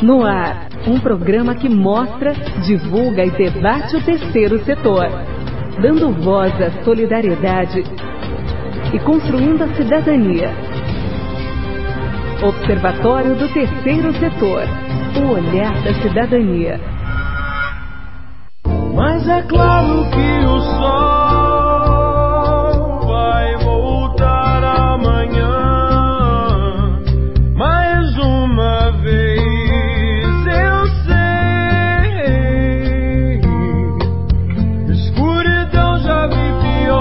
No ar, um programa que mostra, divulga e debate o terceiro setor, dando voz à solidariedade e construindo a cidadania. Observatório do Terceiro Setor, o olhar da cidadania. Mas é claro que o sol vai voltar amanhã, mais uma vez eu sei. Escuridão já vi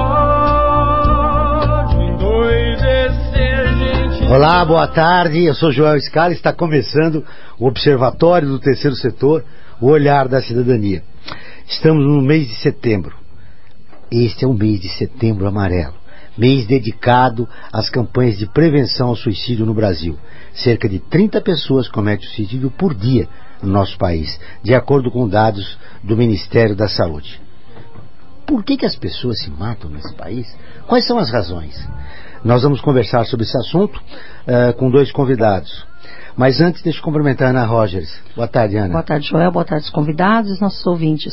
pior, de endoidecer gente. Olá, boa tarde, eu sou Joel Scala e está começando o Observatório do Terceiro Setor, o olhar da cidadania. Estamos no mês de setembro. Este é o mês de Setembro Amarelo, mês dedicado às campanhas de prevenção ao suicídio no Brasil. Cerca de 30 pessoas cometem suicídio por dia no nosso país, de acordo com dados do Ministério da Saúde. Por que as pessoas se matam nesse país? Quais são as razões? Nós vamos conversar sobre esse assunto com dois convidados. Mas antes, deixa eu cumprimentar a Ana Rogers. Boa tarde, Ana. Boa tarde, Joel. Boa tarde, os convidados e nossos ouvintes.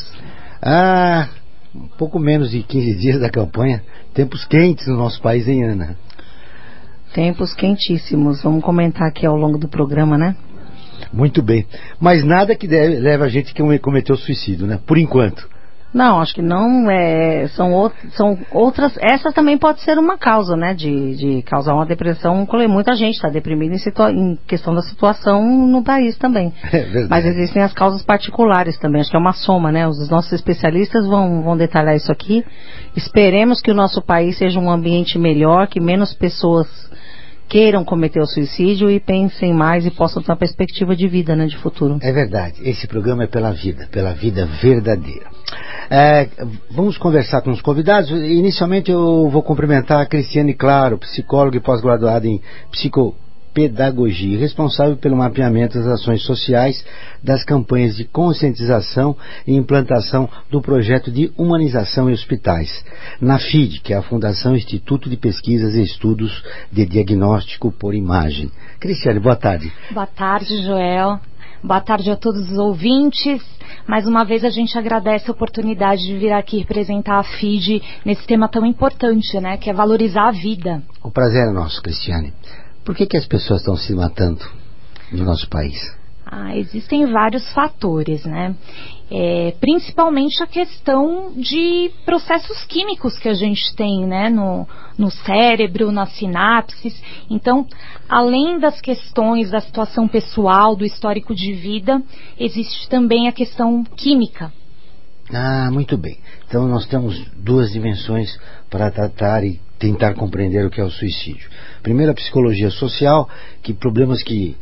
Um pouco menos de 15 dias da campanha. Tempos quentes no nosso país, hein, Ana? Tempos quentíssimos. Vamos comentar aqui ao longo do programa, né? Muito bem. Mas nada que leve a gente a cometer o suicídio, né? Por enquanto. Não, acho que não. São outras. Essa também pode ser uma causa, né? De causar uma depressão. Muita gente está deprimida em questão da situação no país também. É verdade. Mas existem as causas particulares também. Acho que é uma soma, né? Os nossos especialistas vão detalhar isso aqui. Esperemos que o nosso país seja um ambiente melhor, que menos pessoas queiram cometer o suicídio e pensem mais e possam ter uma perspectiva de vida, né, de futuro. É verdade, esse programa é pela vida verdadeira. Vamos conversar com os convidados. Inicialmente eu vou cumprimentar a Cristiane Claro, psicóloga e pós-graduada em psicopedagogia, responsável pelo mapeamento das ações sociais, das campanhas de conscientização e implantação do projeto de humanização em hospitais, na FID, que é a Fundação Instituto de Pesquisas e Estudos de Diagnóstico por Imagem. Cristiane, boa tarde. Boa tarde, Joel. Boa tarde a todos os ouvintes. Mais uma vez a gente agradece a oportunidade de vir aqui representar a FID nesse tema tão importante, né, que é valorizar a vida. O prazer é nosso, Cristiane. Por que as pessoas estão se matando no nosso país? Existem vários fatores, né? Principalmente a questão de processos químicos que a gente tem, né, no cérebro, nas sinapses. Então, além das questões da situação pessoal, do histórico de vida, existe também a questão química. Muito bem. Então nós temos duas dimensões para tratar e tentar compreender o que é o suicídio. Primeiro, a psicologia social, que problemas que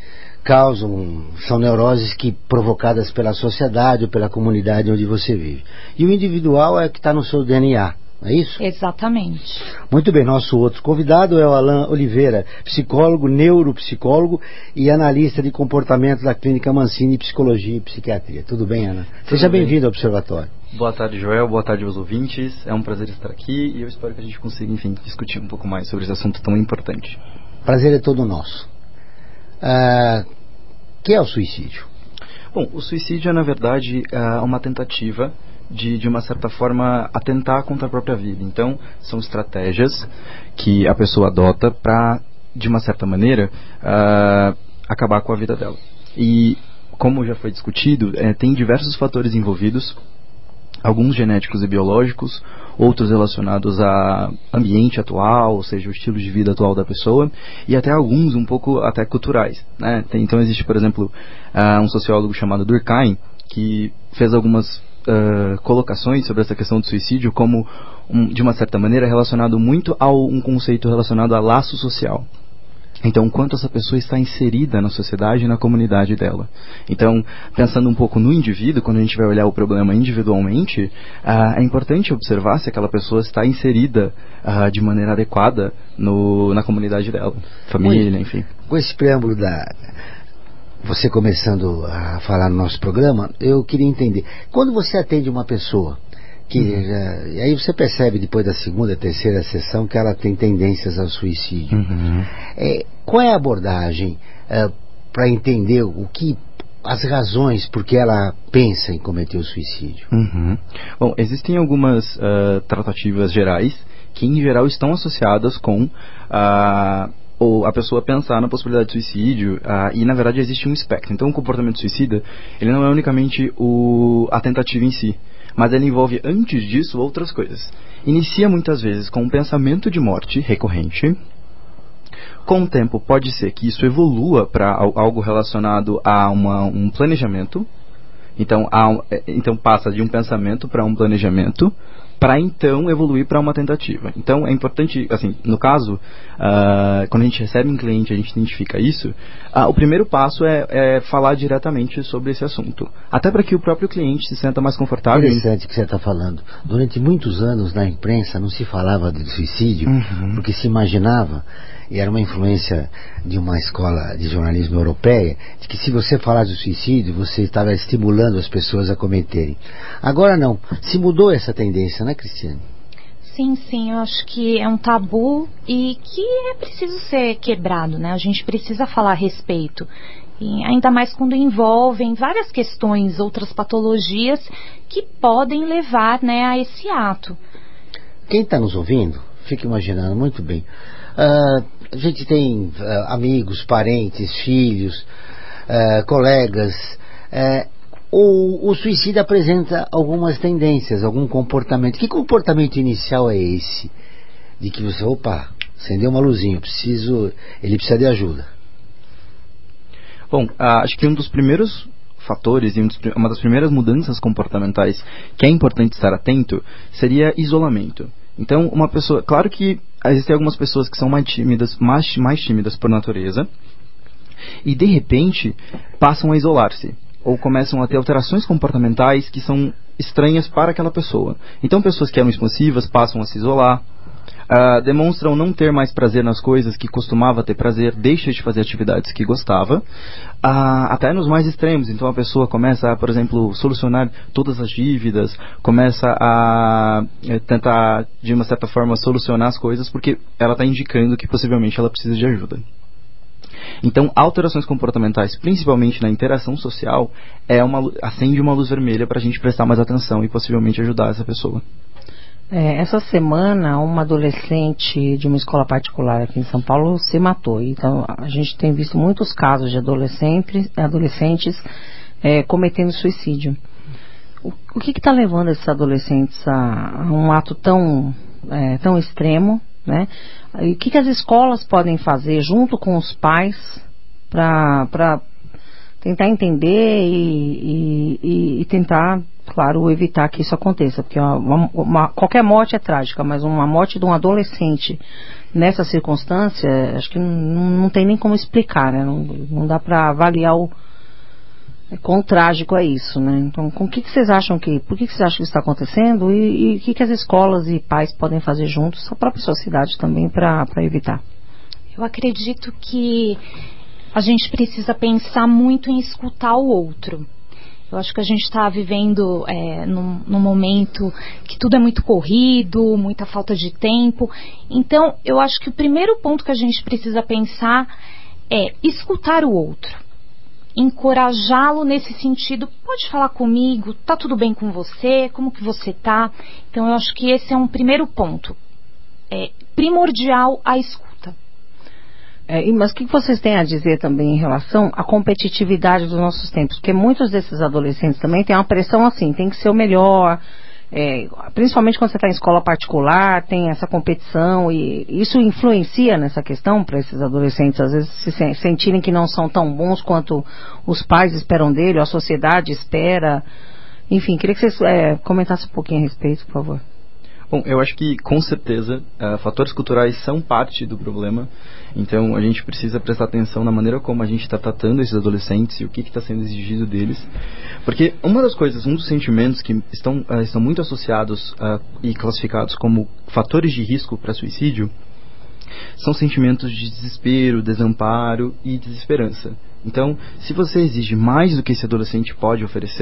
são neuroses provocadas pela sociedade ou pela comunidade onde você vive. E o individual é o que está no seu DNA, não é isso? Exatamente. Muito bem, nosso outro convidado é o Alan Oliveira, psicólogo, neuropsicólogo e analista de comportamento da Clínica Mancini Psicologia e Psiquiatria. Tudo bem, Ana? Seja bem-vindo ao Observatório. Boa tarde, Joel. Boa tarde aos ouvintes. É um prazer estar aqui e eu espero que a gente consiga, enfim, discutir um pouco mais sobre esse assunto tão importante. Prazer é todo nosso. Que é o suicídio? Bom, o suicídio é, na verdade, uma tentativa de uma certa forma, atentar contra a própria vida. Então, são estratégias que a pessoa adota para, de uma certa maneira, acabar com a vida dela. E, como já foi discutido, tem diversos fatores envolvidos, alguns genéticos e biológicos, outros relacionados ao ambiente atual, ou seja, o estilo de vida atual da pessoa, e até alguns um pouco até culturais, né? Então existe, por exemplo, um sociólogo chamado Durkheim, que fez algumas colocações sobre essa questão do suicídio como, de uma certa maneira, relacionado muito a um conceito relacionado a laço social. Então, quanto essa pessoa está inserida na sociedade e na comunidade dela. Então, pensando um pouco no indivíduo, quando a gente vai olhar o problema individualmente, é importante observar se aquela pessoa está inserida de maneira adequada na comunidade dela, família, enfim. Com esse preâmbulo você começando a falar no nosso programa, eu queria entender. Quando você atende uma pessoa e aí você percebe depois da segunda, terceira sessão que ela tem tendências ao suicídio. Qual é a abordagem para entender as razões por que ela pensa em cometer o suicídio? Bom, existem algumas tratativas gerais que em geral estão associadas com ou a pessoa pensar na possibilidade de suicídio, e na verdade existe um espectro. Então o comportamento suicida, ele não é unicamente a tentativa em si, mas ele envolve antes disso outras coisas. Inicia muitas vezes com um pensamento de morte recorrente. Com o tempo pode ser que isso evolua para algo relacionado a um planejamento. Então passa de um pensamento para um planejamento, para então evoluir para uma tentativa. Então é importante, assim, no caso, quando a gente recebe um cliente, a gente identifica isso, o primeiro passo é falar diretamente sobre esse assunto. Até para que o próprio cliente se sinta mais confortável. Interessante o que você está falando. Durante muitos anos na imprensa não se falava de suicídio, porque se imaginava, e era uma influência de uma escola de jornalismo europeia, de que se você falasse de suicídio, você estava estimulando as pessoas a cometerem. Agora não. Se mudou essa tendência, né, Cristiane? Sim, eu acho que é um tabu e que é preciso ser quebrado, né? A gente precisa falar a respeito. E ainda mais quando envolvem várias questões, outras patologias que podem levar, né, a esse ato. Quem está nos ouvindo, fica imaginando muito bem. A gente tem amigos, parentes, filhos, colegas. O suicídio apresenta algumas tendências, algum comportamento. Que comportamento inicial é esse? De que você, acendeu uma luzinha, ele precisa de ajuda. Bom, acho que um dos primeiros fatores e uma das primeiras mudanças comportamentais que é importante estar atento seria isolamento. Então, uma pessoa, claro que existem algumas pessoas que são mais tímidas por natureza e de repente passam a isolar-se ou começam a ter alterações comportamentais que são estranhas para aquela pessoa. Então, pessoas que eram expansivas passam a se isolar, demonstram não ter mais prazer nas coisas que costumava ter prazer, deixa de fazer atividades que gostava, até nos mais extremos. Então a pessoa começa a, por exemplo, solucionar todas as dívidas, começa a tentar, de uma certa forma, solucionar as coisas porque ela está indicando que possivelmente ela precisa de ajuda. Então, alterações comportamentais, principalmente na interação social, acende uma luz vermelha para a gente prestar mais atenção e possivelmente ajudar essa pessoa. Essa semana, uma adolescente de uma escola particular aqui em São Paulo se matou. Então, a gente tem visto muitos casos de adolescentes cometendo suicídio. O que está levando esses adolescentes a um ato tão extremo, né? E o que as escolas podem fazer junto com os pais para tentar entender e tentar, claro, evitar que isso aconteça, porque qualquer morte é trágica, mas uma morte de um adolescente nessa circunstância, acho que não tem nem como explicar, né? Não dá para avaliar quão trágico é isso, né? Então, por que vocês acham que isso está acontecendo e o que as escolas e pais podem fazer juntos, a própria sociedade também, para evitar? Eu acredito que a gente precisa pensar muito em escutar o outro. Eu acho que a gente está vivendo num momento que tudo é muito corrido, muita falta de tempo. Então, eu acho que o primeiro ponto que a gente precisa pensar é escutar o outro. Encorajá-lo nesse sentido, pode falar comigo, tá tudo bem com você, como que você tá? Então eu acho que esse é um primeiro ponto, primordial a escuta. Mas o que vocês têm a dizer também em relação à competitividade dos nossos tempos? Porque muitos desses adolescentes também têm uma pressão assim, tem que ser o melhor, principalmente quando você está em escola particular, tem essa competição, e isso influencia nessa questão para esses adolescentes, às vezes se sentirem que não são tão bons quanto os pais esperam dele, ou a sociedade espera. Enfim, queria que vocês comentassem um pouquinho a respeito, por favor. Bom, eu acho que com certeza fatores culturais são parte do problema, então a gente precisa prestar atenção na maneira como a gente está tratando esses adolescentes e o que está sendo exigido deles, porque um dos sentimentos que estão muito associados e classificados como fatores de risco para suicídio são sentimentos de desespero, desamparo e desesperança. Então, se você exige mais do que esse adolescente pode oferecer,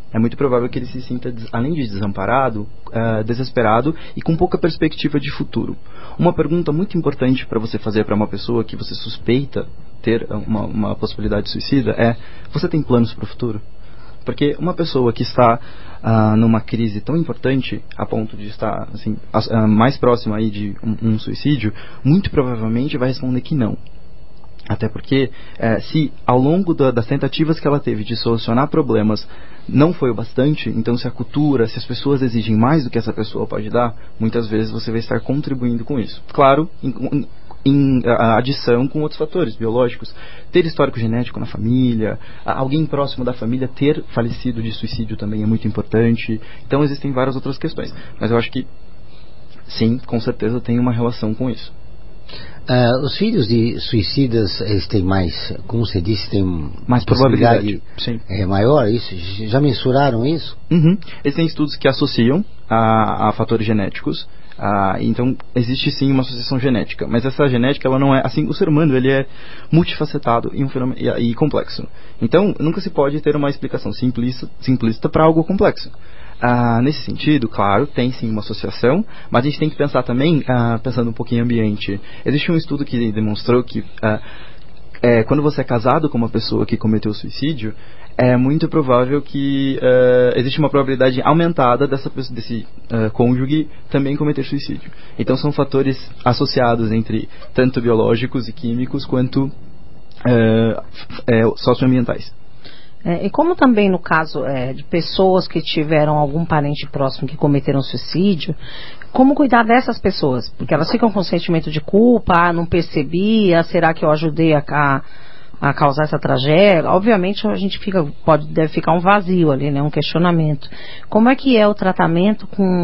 é muito provável que ele se sinta, além de desamparado, desesperado e com pouca perspectiva de futuro. Uma pergunta muito importante para você fazer para uma pessoa que você suspeita ter uma possibilidade de suicida é: você tem planos para o futuro? Porque uma pessoa que está numa crise tão importante, a ponto de estar assim, mais próxima aí de um suicídio, muito provavelmente vai responder que não. Até porque, se ao longo das tentativas que ela teve de solucionar problemas não foi o bastante, então se a cultura, se as pessoas exigem mais do que essa pessoa pode dar, muitas vezes você vai estar contribuindo com isso. Claro, em adição com outros fatores biológicos, ter histórico genético na família, alguém próximo da família ter falecido de suicídio também é muito importante. Então existem várias outras questões, mas eu acho que sim, com certeza tem uma relação com isso. Os filhos de suicidas, eles têm mais, como você disse, tem mais probabilidade, sim. Maior, isso? Já mensuraram isso? Uhum. Existem estudos que associam a fatores genéticos. Então existe sim uma associação genética, mas essa genética, ela não é assim. O ser humano, ele é multifacetado e complexo. Então nunca se pode ter uma explicação simplista para algo complexo. Nesse sentido, claro, tem sim uma associação, mas a gente tem que pensar também, pensando um pouquinho em ambiente. Existe um estudo que demonstrou que quando você é casado com uma pessoa que cometeu suicídio, é muito provável que existe uma probabilidade aumentada desse cônjuge também cometer suicídio. Então são fatores associados entre tanto biológicos e químicos quanto socioambientais. E como também no caso de pessoas que tiveram algum parente próximo que cometeram suicídio, como cuidar dessas pessoas? Porque elas ficam com sentimento de culpa, não percebia, será que eu ajudei a causar essa tragédia? Obviamente a gente deve ficar um vazio ali, né, um questionamento. Como é que é o tratamento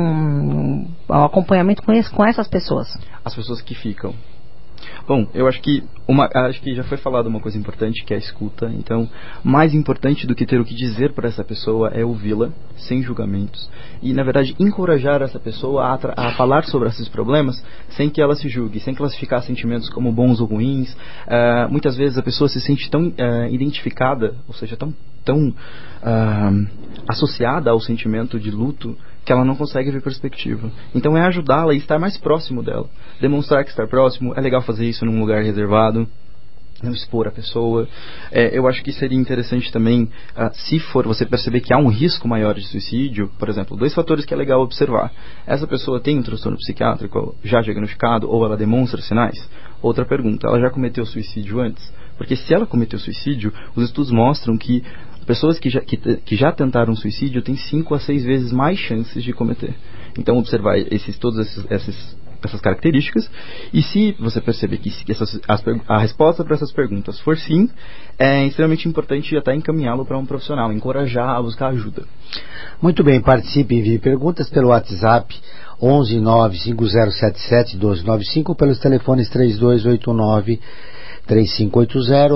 o acompanhamento com essas pessoas? As pessoas que ficam. Bom, eu acho que já foi falado uma coisa importante, que é a escuta. Então, mais importante do que ter o que dizer para essa pessoa é ouvi-la, sem julgamentos. E, na verdade, encorajar essa pessoa a falar sobre esses problemas sem que ela se julgue, sem classificar sentimentos como bons ou ruins. Muitas vezes a pessoa se sente tão identificada, ou seja, tão associada ao sentimento de luto, que ela não consegue ver perspectiva. Então é ajudá-la e estar mais próximo dela. Demonstrar que estar próximo, é legal fazer isso num lugar reservado, não expor a pessoa. Eu acho que seria interessante também, se for você perceber que há um risco maior de suicídio, por exemplo, 2 fatores que é legal observar. Essa pessoa tem um transtorno psiquiátrico já diagnosticado ou ela demonstra sinais? Outra pergunta, ela já cometeu suicídio antes? Porque se ela cometeu suicídio, os estudos mostram que pessoas que já tentaram suicídio têm 5 a 6 vezes mais chances de cometer. Então observar todas essas características, e se você perceber que a resposta para essas perguntas for sim, é extremamente importante até encaminhá-lo para um profissional, encorajar a buscar ajuda. Muito bem, participe e envie perguntas pelo WhatsApp 11 95077 1295, pelos telefones 3289 3580 ou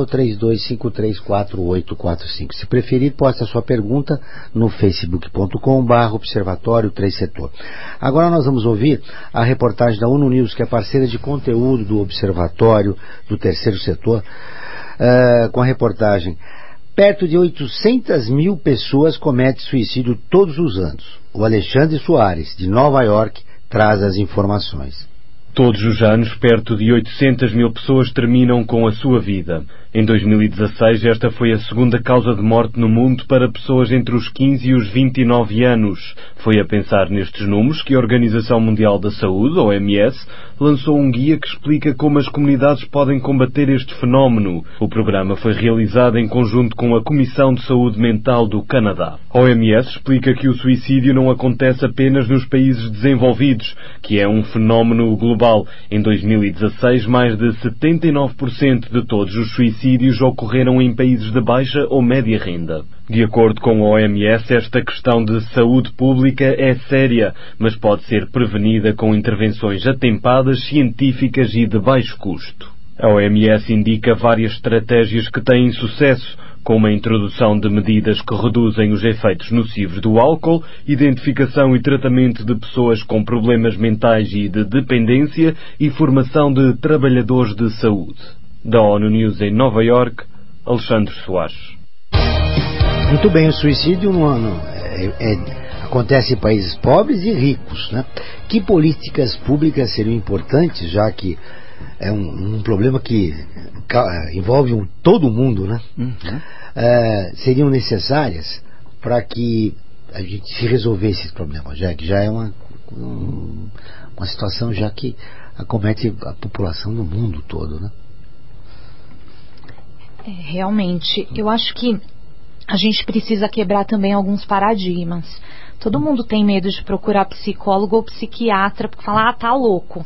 32534845. Se preferir, poste a sua pergunta no facebook.com/Observatório 3 Setor. Agora nós vamos ouvir a reportagem da ONU News, que é parceira de conteúdo do Observatório do Terceiro Setor, com a reportagem: perto de 800 mil pessoas cometem suicídio todos os anos. O Alexandre Soares, de Nova York, traz as informações. Todos os anos, perto de 800 mil pessoas terminam com a sua vida. Em 2016, esta foi a segunda causa de morte no mundo para pessoas entre os 15 e os 29 anos. Foi a pensar nestes números que a Organização Mundial da Saúde, OMS, lançou um guia que explica como as comunidades podem combater este fenómeno. O programa foi realizado em conjunto com a Comissão de Saúde Mental do Canadá. A OMS explica que o suicídio não acontece apenas nos países desenvolvidos, que é um fenómeno global. Em 2016, mais de 79% de todos os suicídios ocorreram em países de baixa ou média renda. De acordo com a OMS, esta questão de saúde pública é séria, mas pode ser prevenida com intervenções atempadas, científicas e de baixo custo. A OMS indica várias estratégias que têm sucesso, como a introdução de medidas que reduzem os efeitos nocivos do álcool, identificação e tratamento de pessoas com problemas mentais e de dependência e formação de trabalhadores de saúde. Da ONU News em Nova York, Alexandre Soares. Muito bem, o suicídio acontece em países pobres e ricos, né? Que políticas públicas seriam importantes, já que é um problema que envolve todo mundo, né? Seriam necessárias para que a gente se resolvesse esse problema, já que já é uma situação já que acomete a população do mundo todo, né? Realmente, eu acho que a gente precisa quebrar também alguns paradigmas. Todo mundo tem medo de procurar psicólogo ou psiquiatra porque falar, tá louco.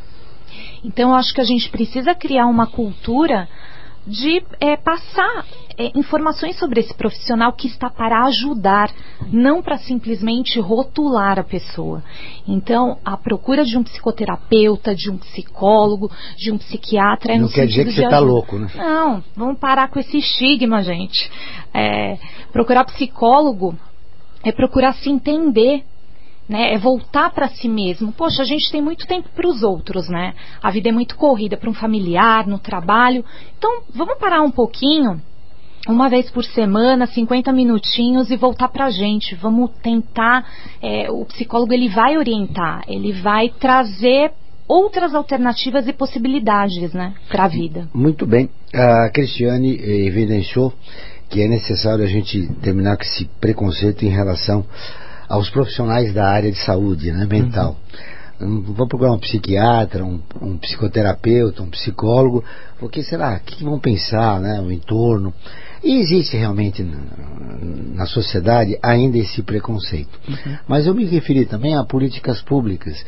Então eu acho que a gente precisa criar uma cultura de passar informações sobre esse profissional que está para ajudar, não para simplesmente rotular a pessoa. Então, a procura de um psicoterapeuta, de um psicólogo, de um psiquiatra... Não quer dizer que você está louco, né? Não, vamos parar com esse estigma, gente. Procurar psicólogo é procurar se entender, né? É voltar para si mesmo. Poxa, a gente tem muito tempo para os outros, né? A vida é muito corrida para um familiar, no trabalho. Então, vamos parar um pouquinho, uma vez por semana, 50 minutinhos e voltar para a gente. Vamos tentar, o psicólogo ele vai orientar, ele vai trazer outras alternativas e possibilidades, né, para a vida. Muito bem. A Cristiane evidenciou que é necessário a gente terminar com esse preconceito em relação aos profissionais da área de saúde, né, mental. Vou procurar um psiquiatra, um psicoterapeuta, um psicólogo, porque será, o que vão pensar, né, o entorno? E existe realmente na sociedade ainda esse preconceito. Mas eu me referi também a políticas públicas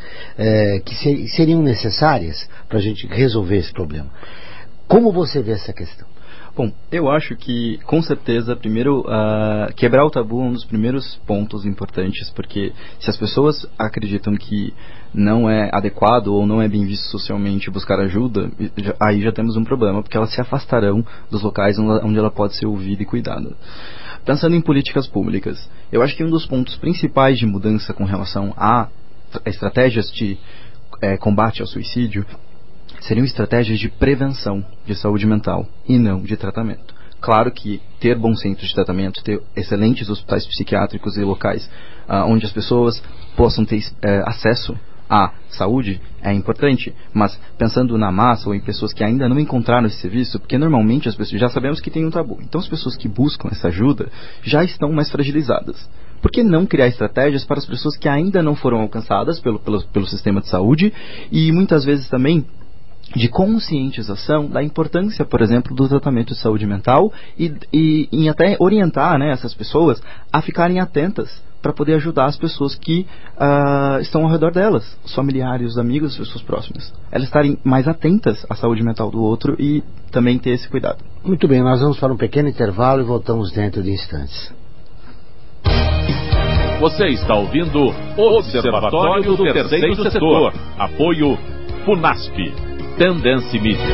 que seriam necessárias para a gente resolver esse problema. Como você vê essa questão? Bom, eu acho que, com certeza, primeiro, quebrar o tabu é um dos primeiros pontos importantes, porque se as pessoas acreditam que não é adequado ou não é bem visto socialmente buscar ajuda, aí já temos um problema, porque elas se afastarão dos locais onde ela pode ser ouvida e cuidada. Pensando em políticas públicas, eu acho que um dos pontos principais de mudança com relação a estratégias de combate ao suicídio seriam estratégias de prevenção de saúde mental e não de tratamento. Claro que ter bons centros de tratamento, ter excelentes hospitais psiquiátricos e locais onde as pessoas possam ter acesso à saúde é importante, mas pensando na massa ou em pessoas que ainda não encontraram esse serviço, porque normalmente as pessoas, já sabemos que tem um tabu, então as pessoas que buscam essa ajuda já estão mais fragilizadas. Por que não criar estratégias para as pessoas que ainda não foram alcançadas pelo sistema de saúde e muitas vezes também de conscientização da importância, por exemplo, do tratamento de saúde mental e em até orientar, né, essas pessoas a ficarem atentas para poder ajudar as pessoas que estão ao redor delas, os familiares, os amigos, as pessoas próximas. Elas estarem mais atentas à saúde mental do outro e também ter esse cuidado. Muito bem, nós vamos para um pequeno intervalo e voltamos dentro de instantes. Você está ouvindo o Observatório do Terceiro Setor. Apoio FUNASP. Tendência Mídia.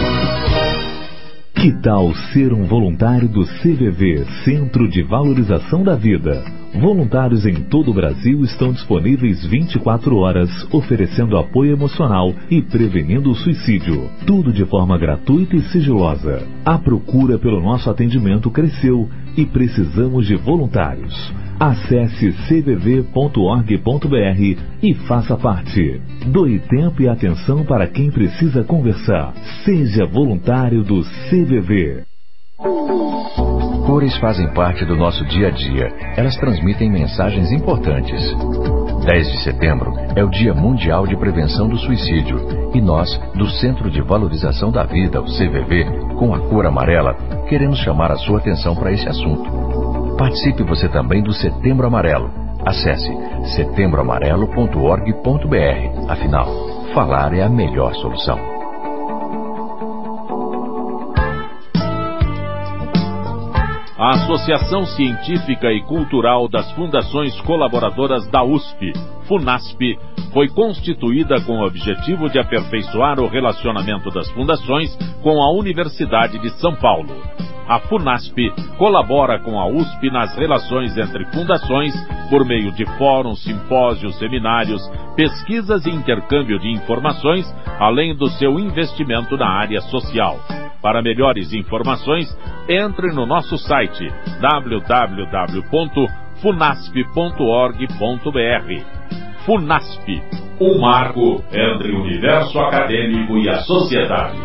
Que tal ser um voluntário do CVV, Centro de Valorização da Vida? Voluntários em todo o Brasil estão disponíveis 24 horas, oferecendo apoio emocional e prevenindo o suicídio. Tudo de forma gratuita e sigilosa. A procura pelo nosso atendimento cresceu e precisamos de voluntários. Acesse cvv.org.br e faça parte. Doe tempo e atenção para quem precisa conversar. Seja voluntário do CVV. Cores fazem parte do nosso dia a dia. Elas transmitem mensagens importantes. 10 de setembro é o Dia Mundial de Prevenção do Suicídio e nós, do Centro de Valorização da Vida, o CVV, com a cor amarela, queremos chamar a sua atenção para esse assunto. Participe você também do Setembro Amarelo. Acesse setembroamarelo.org.br. Afinal, falar é a melhor solução. A Associação Científica e Cultural das Fundações Colaboradoras da USP, FUNASP, foi constituída com o objetivo de aperfeiçoar o relacionamento das fundações com a Universidade de São Paulo. A FUNASP colabora com a USP nas relações entre fundações por meio de fóruns, simpósios, seminários, pesquisas e intercâmbio de informações, além do seu investimento na área social. Para melhores informações, entre no nosso site www.funasp.br. funasp.org.br. Funasp, um marco entre o universo acadêmico e a sociedade.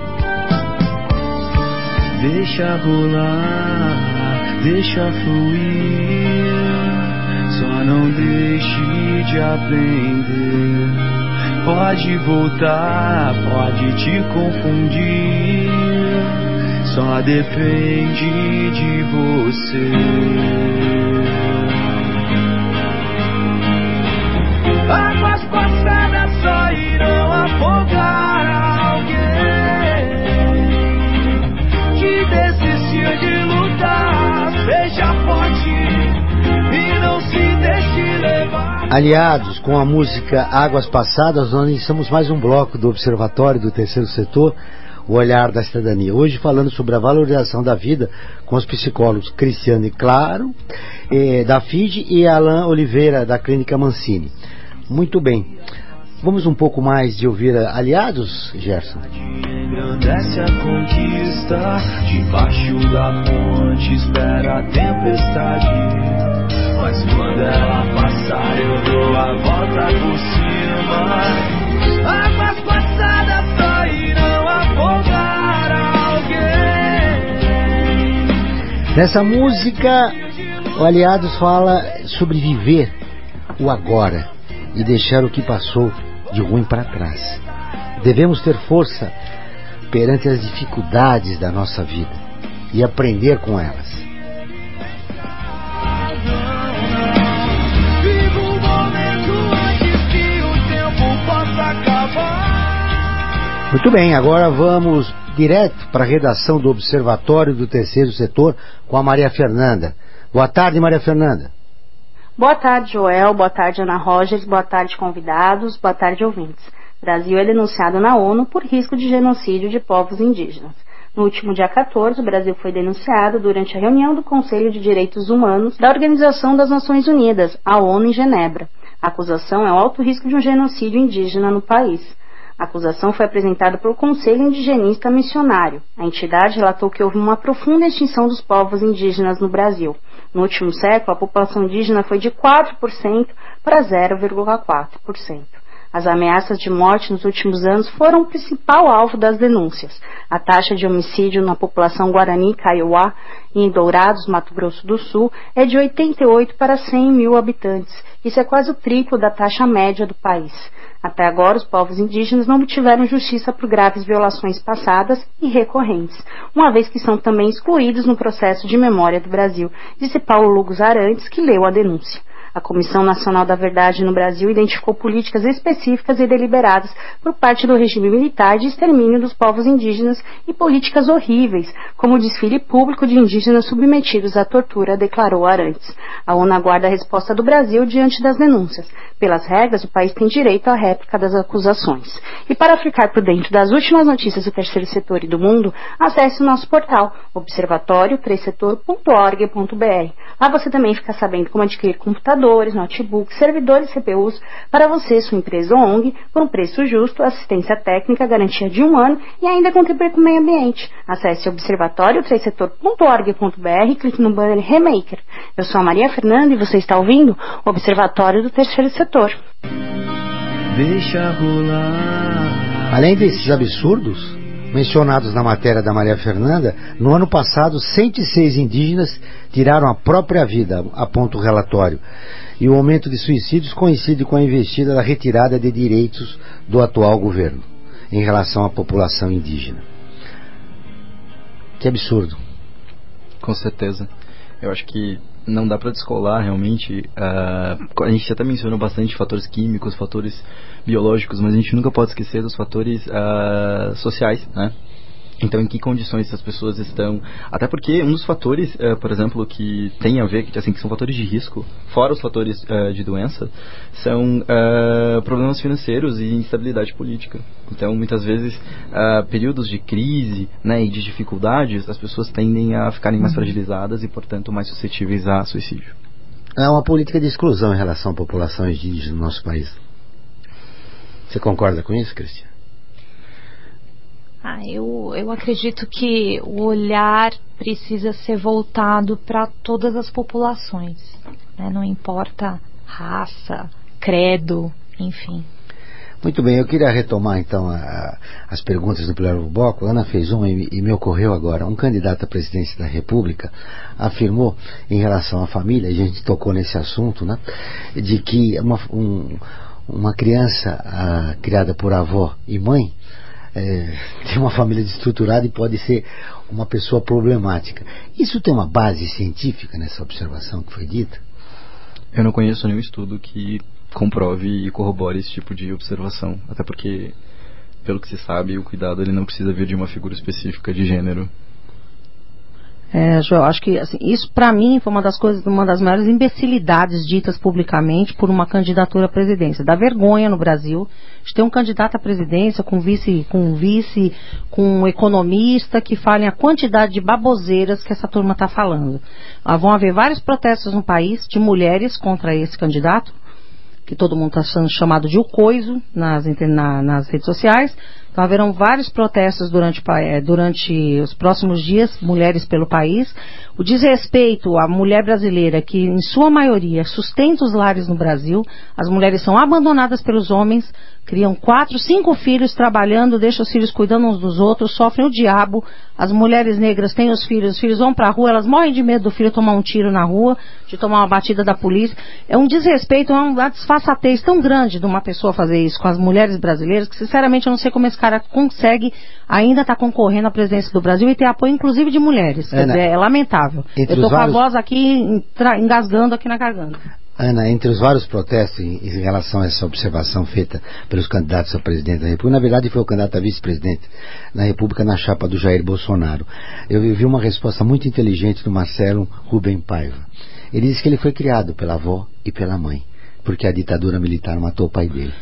Deixa rolar, deixa fluir, só não deixe de aprender. Pode voltar, pode te confundir, só depende de você. Águas passadas só irão afogar alguém que desistiu de lutar. Seja forte e não se deixe levar. Aliados com a música Águas Passadas, nós iniciamos mais um bloco do Observatório do Terceiro Setor, o Olhar da Cidadania. Hoje falando sobre a valorização da vida com os psicólogos Cristiane Claro, da FIDE, e Alain Oliveira, da Clínica Mancini. Muito bem. Vamos um pouco mais de ouvir Aliados, Gerson? Engrandece a conquista, debaixo da ponte espera a tempestade. Mas quando ela passar eu dou a volta por cima. Águas passadas só irão afogar alguém. Nessa música, o Aliados fala sobre viver o agora e deixar o que passou de ruim para trás. Devemos ter força perante as dificuldades da nossa vida e aprender com elas. Viva o momento antes que o tempo possa acabar. Muito bem, agora vamos direto para a redação do Observatório do Terceiro Setor com a Maria Fernanda. Boa tarde, Maria Fernanda. Boa tarde, Joel. Boa tarde, Ana Rogers. Boa tarde, convidados. Boa tarde, ouvintes. Brasil é denunciado na ONU por risco de genocídio de povos indígenas. No último dia 14, o Brasil foi denunciado durante a reunião do Conselho de Direitos Humanos da Organização das Nações Unidas, a ONU, em Genebra. A acusação é o alto risco de um genocídio indígena no país. A acusação foi apresentada pelo Conselho Indigenista Missionário. A entidade relatou que houve uma profunda extinção dos povos indígenas no Brasil. No último século, a população indígena foi de 4% para 0,4%. As ameaças de morte nos últimos anos foram o principal alvo das denúncias. A taxa de homicídio na população Guarani Kaiowá, em Dourados, Mato Grosso do Sul, é de 88 para 100 mil habitantes. Isso é quase o triplo da taxa média do país. Até agora, os povos indígenas não obtiveram justiça por graves violações passadas e recorrentes, uma vez que são também excluídos no processo de memória do Brasil, disse Paulo Lugos Arantes, que leu a denúncia. A Comissão Nacional da Verdade no Brasil identificou políticas específicas e deliberadas por parte do regime militar de extermínio dos povos indígenas e políticas horríveis, como o desfile público de indígenas submetidos à tortura, declarou Arantes. A ONU aguarda a resposta do Brasil diante das denúncias. Pelas regras, o país tem direito à réplica das acusações. E para ficar por dentro das últimas notícias do terceiro setor e do mundo, acesse o nosso portal, observatório3setor.org.br. Lá você também fica sabendo como adquirir computadores, notebooks, servidores CPUs para você, sua empresa ou ONG, por um preço justo, assistência técnica, garantia de 1 ano e ainda contribuir com o meio ambiente. Acesse observatório3setor.org.br e clique no banner Remaker. Eu sou a Maria Fernanda e você está ouvindo o Observatório do Terceiro Setor. Deixa rolar. Além desses absurdos mencionados na matéria da Maria Fernanda, no ano passado 106 indígenas tiraram a própria vida, aponta o relatório. E o aumento de suicídios coincide com a investida da retirada de direitos do atual governo em relação à população indígena. Que absurdo. Com certeza. Eu acho que não dá para descolar realmente. A gente até mencionou bastante fatores químicos, fatores biológicos, mas a gente nunca pode esquecer dos fatores sociais, né? Então, em que condições essas pessoas estão? Até porque um dos fatores, por exemplo, que tem a ver, que são fatores de risco, fora os fatores de doença, são problemas financeiros e instabilidade política. Então, muitas vezes, períodos de crise, né, e de dificuldades, as pessoas tendem a ficarem mais fragilizadas e, portanto, mais suscetíveis a suicídio. É uma política de exclusão em relação à população indígena no nosso país. Você concorda com isso, Cristian? Eu acredito que o olhar precisa ser voltado para todas as populações. né? Não importa raça, credo, enfim. Muito bem, eu queria retomar então as perguntas do primeiro bloco. A Ana fez uma e me ocorreu agora. Um candidato à presidência da República afirmou em relação à família, a gente tocou nesse assunto, né, de que uma criança criada por avó e mãe tem uma família desestruturada e pode ser uma pessoa problemática. Isso tem uma base científica nessa observação que foi dita? Eu não conheço nenhum estudo que comprove e corrobore esse tipo de observação, até porque, pelo que se sabe, o cuidado ele não precisa vir de uma figura específica de gênero. Joel, acho que assim, isso para mim foi uma das maiores imbecilidades ditas publicamente por uma candidatura à presidência. Dá vergonha no Brasil de ter um candidato à presidência com um economista que falem a quantidade de baboseiras que essa turma está falando. Vão haver vários protestos no país de mulheres contra esse candidato, que todo mundo está sendo chamado de o coiso nas redes sociais. Então haverão vários protestos durante os próximos dias, mulheres pelo país. O desrespeito à mulher brasileira, que em sua maioria sustenta os lares no Brasil. As mulheres são abandonadas pelos homens, criam 4, 5 filhos trabalhando, deixam os filhos cuidando uns dos outros, sofrem o diabo. As mulheres negras têm os filhos vão pra rua, elas morrem de medo do filho tomar um tiro na rua, de tomar uma batida da polícia. É um desrespeito, é uma desfaçatez tão grande de uma pessoa fazer isso com as mulheres brasileiras, que sinceramente eu não sei como esse cara consegue ainda estar concorrendo à presidência do Brasil e ter apoio inclusive de mulheres. Quer dizer, é lamentável. Eu estou com a voz aqui engasgando aqui na garganta. Ana, entre os vários protestos em relação a essa observação feita pelos candidatos a presidente da República, na verdade foi o candidato a vice-presidente da República na chapa do Jair Bolsonaro, eu vi uma resposta muito inteligente do Marcelo Rubem Paiva. Ele disse que ele foi criado pela avó e pela mãe, porque a ditadura militar matou o pai dele.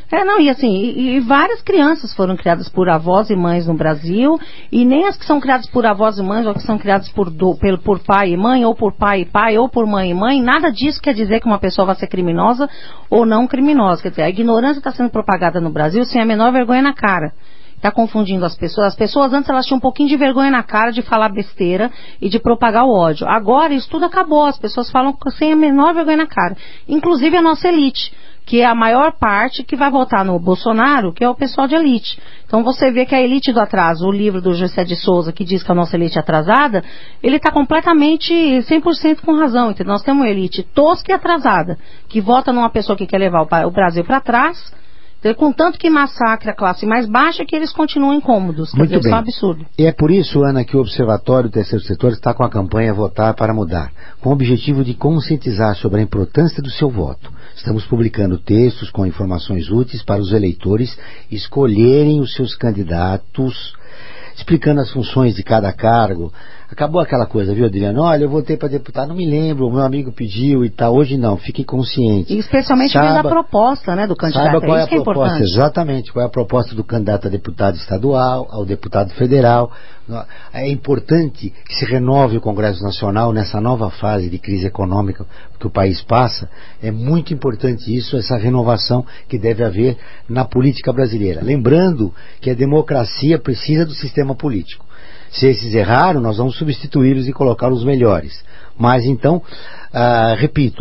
E várias crianças foram criadas por avós e mães no Brasil, e nem as que são criadas por avós e mães, ou que são criadas por pai e mãe, ou por pai e pai, ou por mãe e mãe, nada disso quer dizer que uma pessoa vai ser criminosa ou não criminosa. Quer dizer, a ignorância está sendo propagada no Brasil sem a menor vergonha na cara. Está confundindo as pessoas. As pessoas antes elas tinham um pouquinho de vergonha na cara de falar besteira e de propagar o ódio. Agora isso tudo acabou. As pessoas falam sem a menor vergonha na cara. Inclusive a nossa elite, que é a maior parte que vai votar no Bolsonaro, que é o pessoal de elite. Então você vê que a elite do atraso, o livro do José de Souza, que diz que a nossa elite é atrasada, ele está completamente 100% com razão. Então nós temos uma elite tosca e atrasada, que vota numa pessoa que quer levar o Brasil para trás, com tanto que massacra a classe mais baixa, que eles continuam incômodos. Muito bem. Isso é um absurdo. E é por isso, Ana, que o Observatório do Terceiro Setor está com a campanha Votar para Mudar, com o objetivo de conscientizar sobre a importância do seu voto. Estamos publicando textos com informações úteis para os eleitores escolherem os seus candidatos, explicando as funções de cada cargo. Acabou aquela coisa, viu, Adriano? Olha, eu votei para deputado, não me lembro, o meu amigo pediu e tal. Hoje não, fique consciente. E especialmente vendo a proposta, né, do candidato. Saiba qual é a isso proposta, é importante. exatamente, qual é a proposta do candidato a deputado estadual, ao deputado federal. É importante que se renove o Congresso Nacional nessa nova fase de crise econômica que o país passa. É muito importante isso, essa renovação que deve haver na política brasileira. Lembrando que a democracia precisa do sistema político. Se esses erraram, nós vamos substituí-los e colocá-los melhores. Mas então, repito,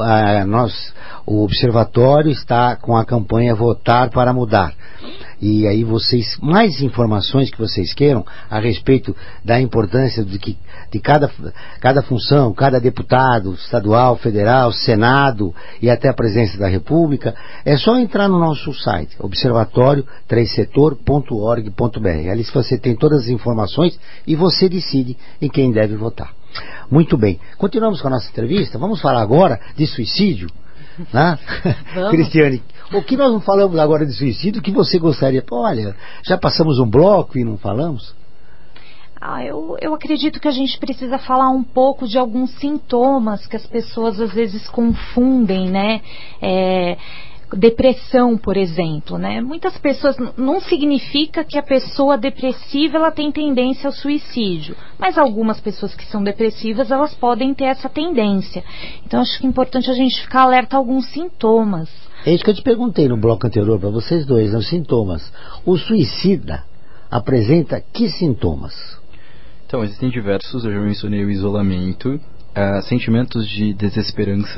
o Observatório está com a campanha Votar para Mudar. E aí mais informações que vocês queiram a respeito da importância de cada função, cada deputado estadual, federal, Senado e até a presidência da República, é só entrar no nosso site, observatório3setor.org.br. Ali você tem todas as informações e você decide em quem deve votar. Muito bem. Continuamos com a nossa entrevista. Vamos falar agora de suicídio. Né? Cristiane, o que nós não falamos agora de suicídio, o que você gostaria? Olha, já passamos um bloco e não falamos? Eu acredito que a gente precisa falar um pouco de alguns sintomas que as pessoas às vezes confundem, né? Depressão, por exemplo, né? Muitas pessoas, não significa que a pessoa depressiva ela tem tendência ao suicídio, mas algumas pessoas que são depressivas elas podem ter essa tendência. Então acho que é importante a gente ficar alerta a alguns sintomas. É isso que eu te perguntei no bloco anterior para vocês dois, os sintomas. O suicida apresenta que sintomas? Então existem diversos, eu já mencionei o isolamento, sentimentos de desesperança,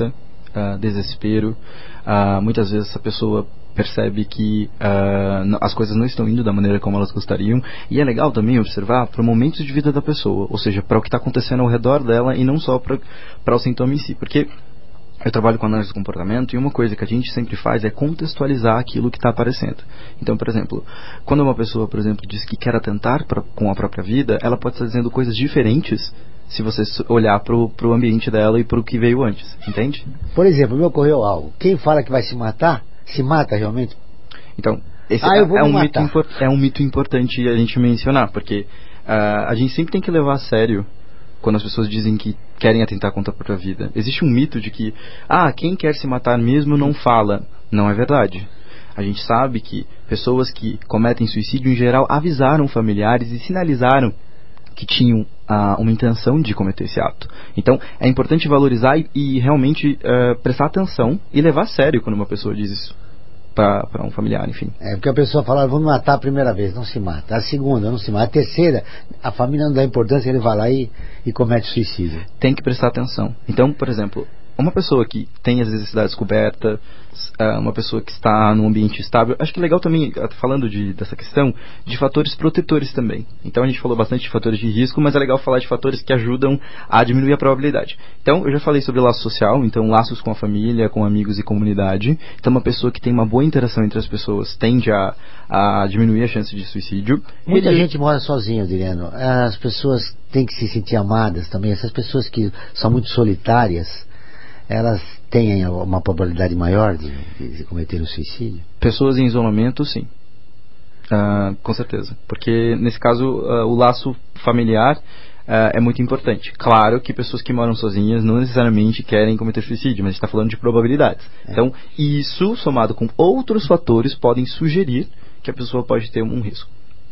desespero. Muitas vezes essa pessoa percebe que as coisas não estão indo da maneira como elas gostariam, e é legal também observar para o momento de vida da pessoa, ou seja, para o que está acontecendo ao redor dela e não só para o sintoma em si, porque eu trabalho com análise de comportamento e uma coisa que a gente sempre faz é contextualizar aquilo que está aparecendo. Então, por exemplo, quando uma pessoa, por exemplo, diz que quer atentar com a própria vida, ela pode estar dizendo coisas diferentes se você olhar para o ambiente dela e para o que veio antes, entende? Por exemplo, me ocorreu algo. Quem fala que vai se matar, se mata realmente? Então, esse é um mito importante a gente mencionar, porque a gente sempre tem que levar a sério quando as pessoas dizem que querem atentar contra a própria vida. Existe um mito de que, quem quer se matar mesmo não fala. Não é verdade. A gente sabe que pessoas que cometem suicídio, em geral, avisaram familiares e sinalizaram que tinham uma intenção de cometer esse ato. Então, é importante valorizar e realmente prestar atenção e levar a sério quando uma pessoa diz isso para um familiar, enfim. É, porque a pessoa fala, vou me matar a primeira vez, não se mata. A segunda, não se mata. A terceira, a família não dá importância, ele vai lá e comete suicídio. Tem que prestar atenção. Então, por exemplo, uma pessoa que tem as necessidades cobertas, uma pessoa que está num ambiente estável, acho que é legal também, falando dessa questão, de fatores protetores também. Então a gente falou bastante de fatores de risco, mas é legal falar de fatores que ajudam a diminuir a probabilidade. Então eu já falei sobre laço social, então laços com a família, com amigos e comunidade. Então uma pessoa que tem uma boa interação entre as pessoas tende a diminuir a chance de suicídio. Muita gente mora sozinha, Adriano. As pessoas têm que se sentir amadas também. Essas pessoas que são muito solitárias, elas têm uma probabilidade maior de cometer um suicídio? Pessoas em isolamento, sim. Com certeza. Porque, nesse caso, o laço familiar é muito importante. Claro que pessoas que moram sozinhas não necessariamente querem cometer suicídio, mas a gente está falando de probabilidades. Então, isso, somado com outros fatores, podem sugerir que a pessoa pode ter um risco.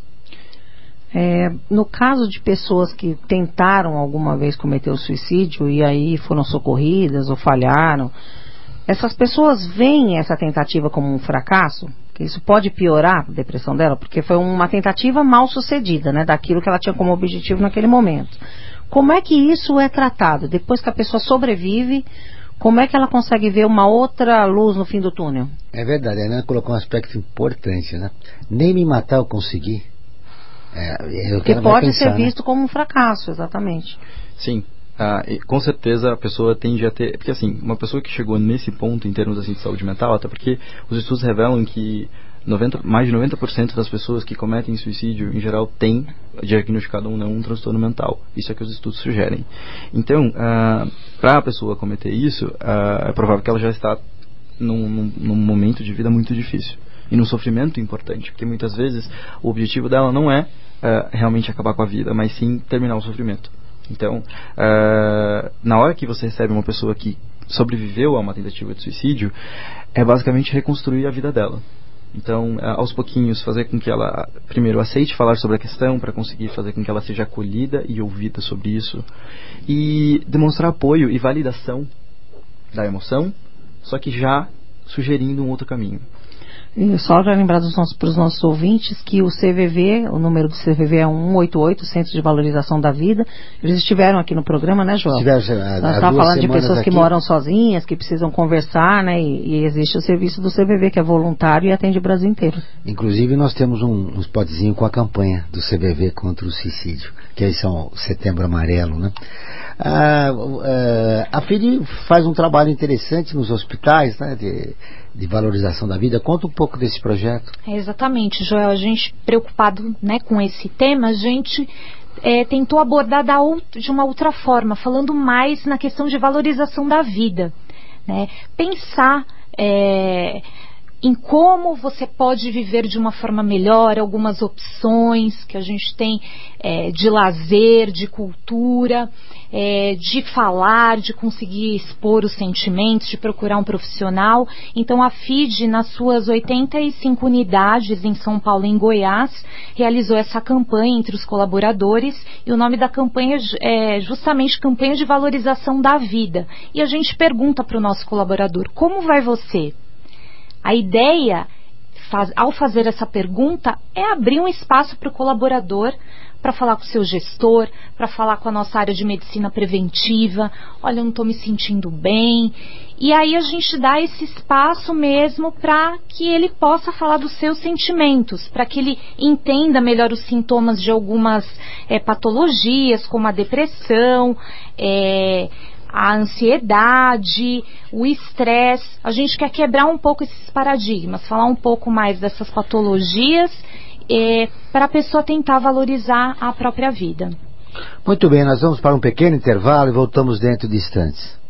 No caso de pessoas que tentaram alguma vez cometer o suicídio e aí foram socorridas ou falharam, essas pessoas veem essa tentativa como um fracasso? Que isso pode piorar a depressão dela, porque foi uma tentativa mal sucedida, né, daquilo que ela tinha como objetivo naquele momento. Como é que isso é tratado? Depois que a pessoa sobrevive, como é que ela consegue ver uma outra luz no fim do túnel? É verdade, a Ana colocou um aspecto importante, né? Nem me matar eu consegui. Que pode ser visto como um fracasso, exatamente. Sim, e com certeza a pessoa tende a ter, porque assim, uma pessoa que chegou nesse ponto em termos assim, de saúde mental, até porque os estudos revelam que mais de 90% das pessoas que cometem suicídio, em geral, têm diagnosticado ou não um transtorno mental. Isso é que os estudos sugerem. Então, para a pessoa cometer isso, é provável que ela já está num momento de vida muito difícil. E num sofrimento importante, porque muitas vezes o objetivo dela não é realmente acabar com a vida, mas sim terminar o sofrimento. Então, na hora que você recebe uma pessoa que sobreviveu a uma tentativa de suicídio, é basicamente reconstruir a vida dela. Então, aos pouquinhos, fazer com que ela, primeiro, aceite falar sobre a questão, para conseguir fazer com que ela seja acolhida e ouvida sobre isso, e demonstrar apoio e validação da emoção, só que já sugerindo um outro caminho. E só para lembrar para os nossos ouvintes que o CVV, o número do CVV é 188, Centro de Valorização da Vida. Eles estiveram aqui no programa, né, João? Nós estávamos falando de pessoas que moram sozinhas, que precisam conversar, né? E existe o serviço do CVV, que é voluntário e atende o Brasil inteiro. Inclusive, nós temos um spotzinho com a campanha do CVV contra o suicídio, que aí são o Setembro Amarelo, né? A FIDE faz um trabalho interessante nos hospitais, né, de valorização da vida. Conta um pouco desse projeto. Exatamente, Joel. A gente, preocupado, né, com esse tema, a gente tentou abordar de uma outra forma, falando mais na questão de valorização da vida, né? Pensar em como você pode viver de uma forma melhor, algumas opções que a gente tem de lazer, de cultura, de falar, de conseguir expor os sentimentos, de procurar um profissional. Então a FIDE, nas suas 85 unidades em São Paulo e em Goiás, realizou essa campanha entre os colaboradores, e o nome da campanha é justamente Campanha de Valorização da Vida. E a gente pergunta para o nosso colaborador: como vai você? A ideia, ao fazer essa pergunta, é abrir um espaço para o colaborador para falar com o seu gestor, para falar com a nossa área de medicina preventiva. Olha, eu não estou me sentindo bem. E aí a gente dá esse espaço mesmo para que ele possa falar dos seus sentimentos, para que ele entenda melhor os sintomas de algumas patologias, como a depressão, a ansiedade, o estresse. A gente quer quebrar um pouco esses paradigmas, falar um pouco mais dessas patologias, para a pessoa tentar valorizar a própria vida. Muito bem, nós vamos para um pequeno intervalo e voltamos dentro de instantes.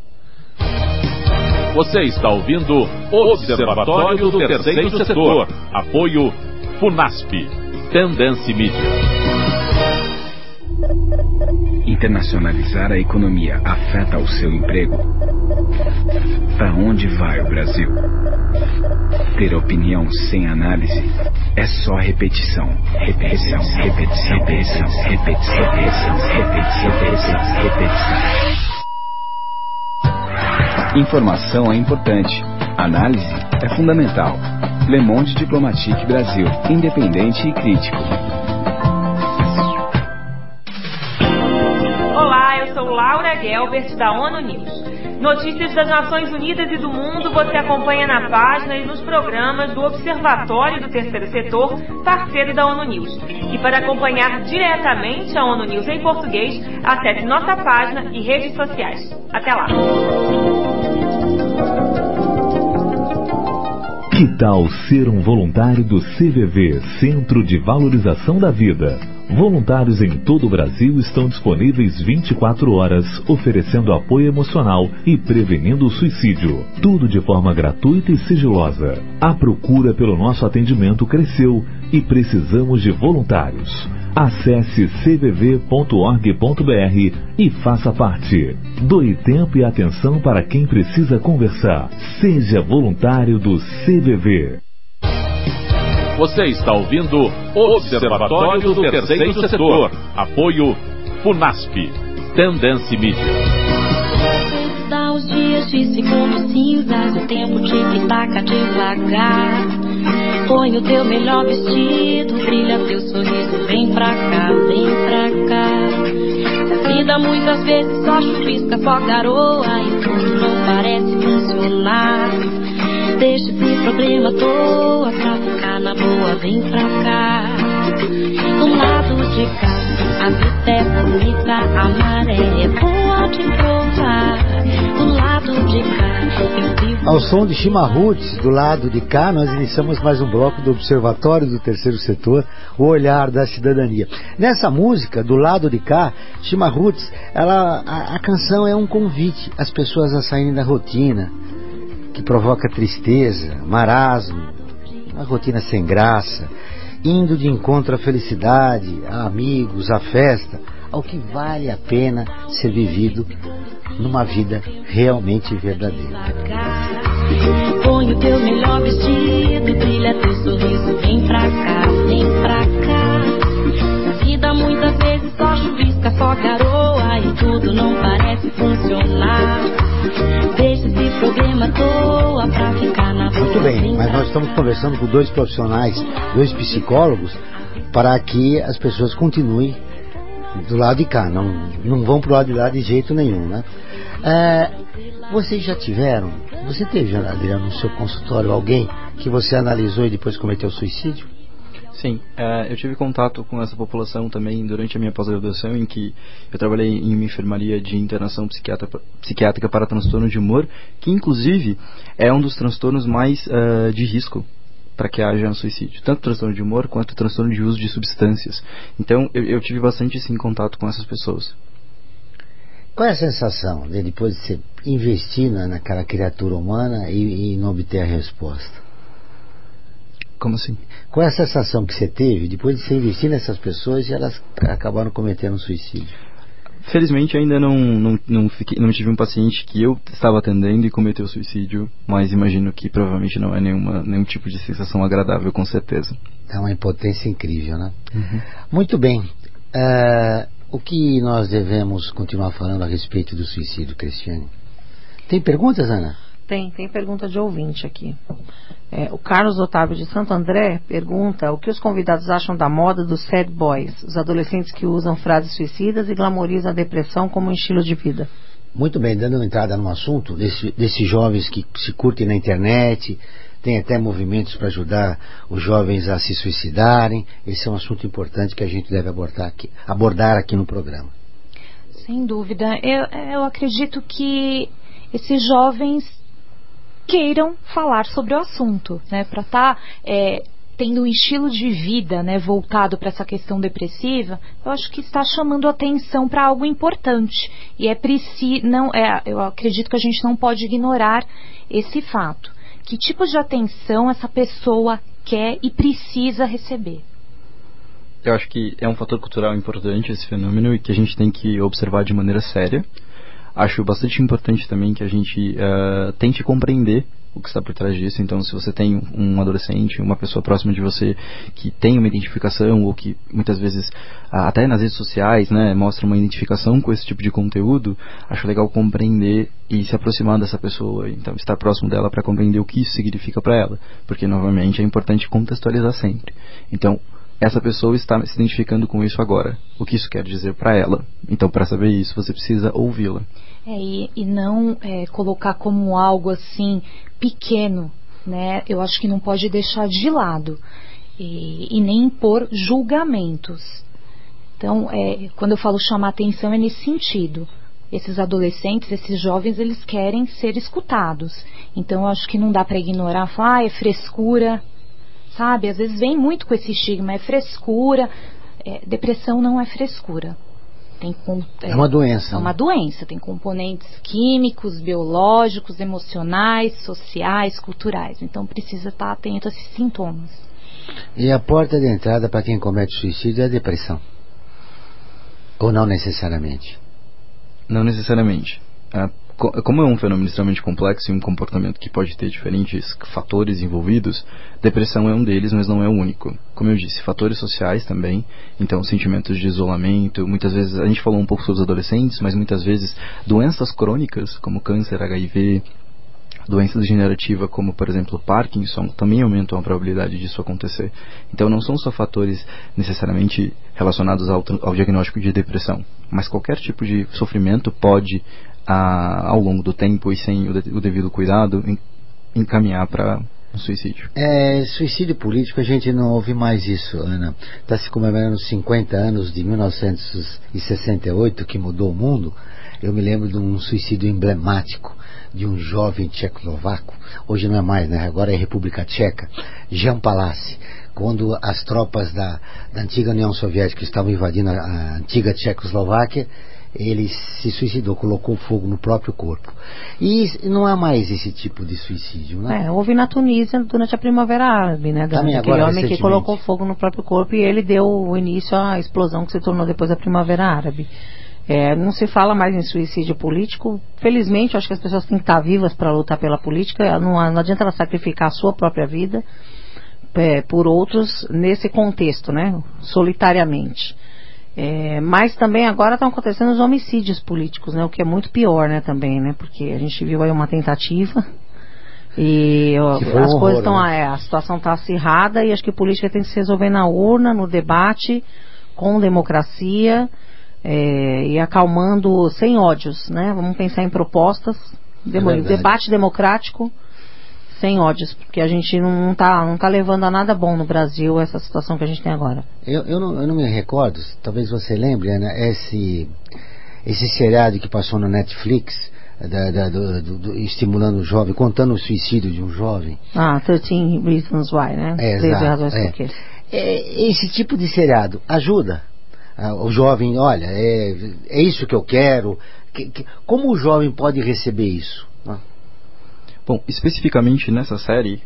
Você está ouvindo o Observatório do Terceiro Setor. Apoio Funasp. Tendência Mídia. Internacionalizar a economia afeta o seu emprego? Para onde vai o Brasil? Ter opinião sem análise é só repetição. Repetição, repetição, repetição, repetição, repetição, repetição, repetição, repetição. Informação é importante. Análise é fundamental. Le Monde Diplomatique Brasil. Independente e crítico. Olá, eu sou Laura Gelbert, da ONU News. Notícias das Nações Unidas e do mundo você acompanha na página e nos programas do Observatório do Terceiro Setor, parceiro da ONU News. E para acompanhar diretamente a ONU News em português, acesse nossa página e redes sociais. Até lá! Que tal ser um voluntário do CVV, Centro de Valorização da Vida? Voluntários em todo o Brasil estão disponíveis 24 horas, oferecendo apoio emocional e prevenindo o suicídio. Tudo de forma gratuita e sigilosa. A procura pelo nosso atendimento cresceu e precisamos de voluntários. Acesse cvv.org.br e faça parte. Doe tempo e atenção para quem precisa conversar. Seja voluntário do CVV. Você está ouvindo o Observatório do Terceiro Setor. Apoio Funasp. Tendência Mídia. Dá os dias de segundos cinzas, o tempo tic-taca devagar. Põe o teu melhor vestido, brilha teu sorriso, vem pra cá, vem pra cá. A vida muitas vezes só chuvisca, só garoa e tudo não parece funcionar. Deixa esse problema à toa pra ficar na boa, vem pra cá. Do lado de cá, a vida é bonita, a maré é boa de provar. Do lado de cá, eu vivo... Ao som de Chimarruts, do lado de cá, nós iniciamos mais um bloco do Observatório do Terceiro Setor, o olhar da cidadania. Nessa música, do lado de cá, Chimarruts, a canção é um convite às pessoas a saírem da rotina, que provoca tristeza, marasmo, uma rotina sem graça, indo de encontro à felicidade, a amigos, à festa, ao que vale a pena ser vivido numa vida realmente verdadeira. Põe o teu melhor vestido, brilha teu sorriso, vem pra cá, vem pra cá. A vida muitas vezes só chuvisca, só garoa e tudo não parece funcionar. Deixa esse problema à toa pra ficar na boa. Muito bem, mas nós estamos conversando com dois profissionais, dois psicólogos, para que as pessoas continuem do lado de cá, não vão pro lado de lá de jeito nenhum, né? Vocês já tiveram, você teve, Adriano, no seu consultório alguém que você analisou e depois cometeu suicídio? Sim, eu tive contato com essa população também durante a minha pós-graduação, em que eu trabalhei em uma enfermaria de internação psiquiátrica para transtorno de humor, que inclusive é um dos transtornos mais de risco para que haja um suicídio, tanto transtorno de humor quanto transtorno de uso de substâncias. Então eu tive bastante sim contato com essas pessoas. Qual é a sensação de depois de você investir naquela criatura humana e não obter a resposta? Como assim? Qual é a sensação que você teve depois de você investir nessas pessoas e elas acabaram cometendo suicídio? Felizmente ainda não tive um paciente que eu estava atendendo e cometeu suicídio, mas imagino que provavelmente não é nenhum tipo de sensação agradável, com certeza. É uma impotência incrível, né? Uhum. Muito bem. O que nós devemos continuar falando a respeito do suicídio, Cristiane? Tem perguntas, Ana? Tem pergunta de ouvinte aqui. O Carlos Otávio de Santo André pergunta o que os convidados acham da moda dos sad boys, os adolescentes que usam frases suicidas e glamorizam a depressão como um estilo de vida. Muito bem, dando entrada no assunto desses jovens que se curtem na internet, tem até movimentos para ajudar os jovens a se suicidarem. Esse é um assunto importante que a gente deve abordar aqui no programa. Sem dúvida. Eu acredito que esses jovens queiram falar sobre o assunto, né, para estar tendo um estilo de vida, né, voltado para essa questão depressiva. Eu acho que está chamando atenção para algo importante e eu acredito que a gente não pode ignorar esse fato. Que tipo de atenção essa pessoa quer e precisa receber? Eu acho que é um fator cultural importante esse fenômeno e que a gente tem que observar de maneira séria. Acho bastante importante também que a gente tente compreender o que está por trás disso. Então, se você tem um adolescente, uma pessoa próxima de você que tem uma identificação ou que muitas vezes, até nas redes sociais, né, mostra uma identificação com esse tipo de conteúdo, acho legal compreender e se aproximar dessa pessoa, então estar próximo dela para compreender o que isso significa para ela, porque novamente é importante contextualizar sempre. Então, essa pessoa está se identificando com isso agora. O que isso quer dizer para ela? Então, para saber isso, você precisa ouvi-la. E não colocar como algo assim pequeno, né? Eu acho que não pode deixar de lado e nem impor julgamentos. Então, quando eu falo chamar atenção é nesse sentido. Esses adolescentes, esses jovens, eles querem ser escutados. Então, eu acho que não dá para ignorar, falar, é frescura, sabe? Às vezes vem muito com esse estigma, é frescura. Depressão não é frescura. É uma doença. É uma doença, tem componentes químicos, biológicos, emocionais, sociais, culturais. Então precisa estar atento a esses sintomas. E a porta de entrada para quem comete suicídio é a depressão? Ou não necessariamente? Não necessariamente. Como é um fenômeno extremamente complexo e um comportamento que pode ter diferentes fatores envolvidos, depressão é um deles, mas não é o único. Como eu disse, fatores sociais também, então sentimentos de isolamento, muitas vezes, a gente falou um pouco sobre os adolescentes, mas muitas vezes doenças crônicas, como câncer, HIV, doenças degenerativas como, por exemplo, Parkinson, também aumentam a probabilidade disso acontecer. Então não são só fatores necessariamente relacionados ao diagnóstico de depressão, mas qualquer tipo de sofrimento pode, ao longo do tempo e sem o devido cuidado, encaminhar para um suicídio. Suicídio político, a gente não ouve mais isso, Ana. Está se comemorando os 50 anos de 1968, que mudou o mundo. Eu me lembro de um suicídio emblemático de um jovem tchecoslovaco, hoje não é mais, né? Agora é República Tcheca, Jan Palach, quando as tropas da antiga União Soviética estavam invadindo a antiga Tchecoslováquia, ele se suicidou, colocou fogo no próprio corpo. E não há mais esse tipo de suicídio, né? Houve na Tunísia durante a Primavera Árabe, né? Aquele homem que colocou fogo no próprio corpo e ele deu o início à explosão que se tornou depois da Primavera Árabe. Não se fala mais em suicídio político. Felizmente, acho que as pessoas têm que estar vivas para lutar pela política. Não adianta ela sacrificar a sua própria vida por outros nesse contexto, né? Solitariamente. Mas também agora estão acontecendo os homicídios políticos, né? O que é muito pior, né? Também, né? Porque a gente viu aí uma tentativa e as coisas estão, a situação está acirrada e acho que a política tem que se resolver na urna, no debate, com democracia. E acalmando sem ódios, né? Vamos pensar em propostas, debate democrático sem ódios, porque a gente não tá levando a nada bom no Brasil essa situação que a gente tem agora. Eu não me recordo, talvez você lembre, Ana, esse seriado que passou no Netflix, estimulando o jovem, contando o suicídio de um jovem. 13 Reasons Why, né? 13 razões por quê. Esse tipo de seriado ajuda o jovem, olha, é isso que eu quero. Como o jovem pode receber isso? Bom, especificamente nessa série,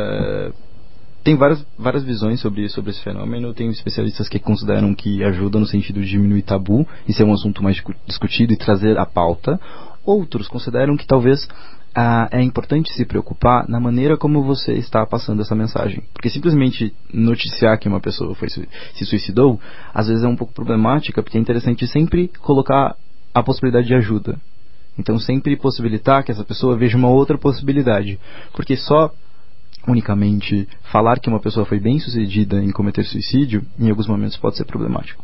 tem várias visões sobre esse fenômeno. Tem especialistas que consideram que ajuda no sentido de diminuir tabu e ser um assunto mais discutido e trazer à pauta. Outros consideram que talvez é importante se preocupar na maneira como você está passando essa mensagem. Porque simplesmente noticiar que uma pessoa se suicidou, às vezes é um pouco problemática, porque é interessante sempre colocar a possibilidade de ajuda. Então sempre possibilitar que essa pessoa veja uma outra possibilidade, porque só unicamente falar que uma pessoa foi bem sucedida em cometer suicídio, em alguns momentos pode ser problemático.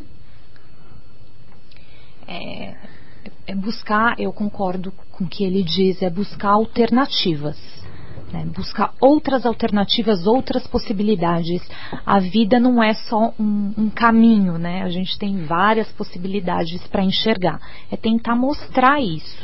É buscar, eu concordo com o que ele diz, é buscar alternativas, né? Buscar outras alternativas, outras possibilidades. A vida não é só um caminho, né? A gente tem várias possibilidades para enxergar. É tentar mostrar isso.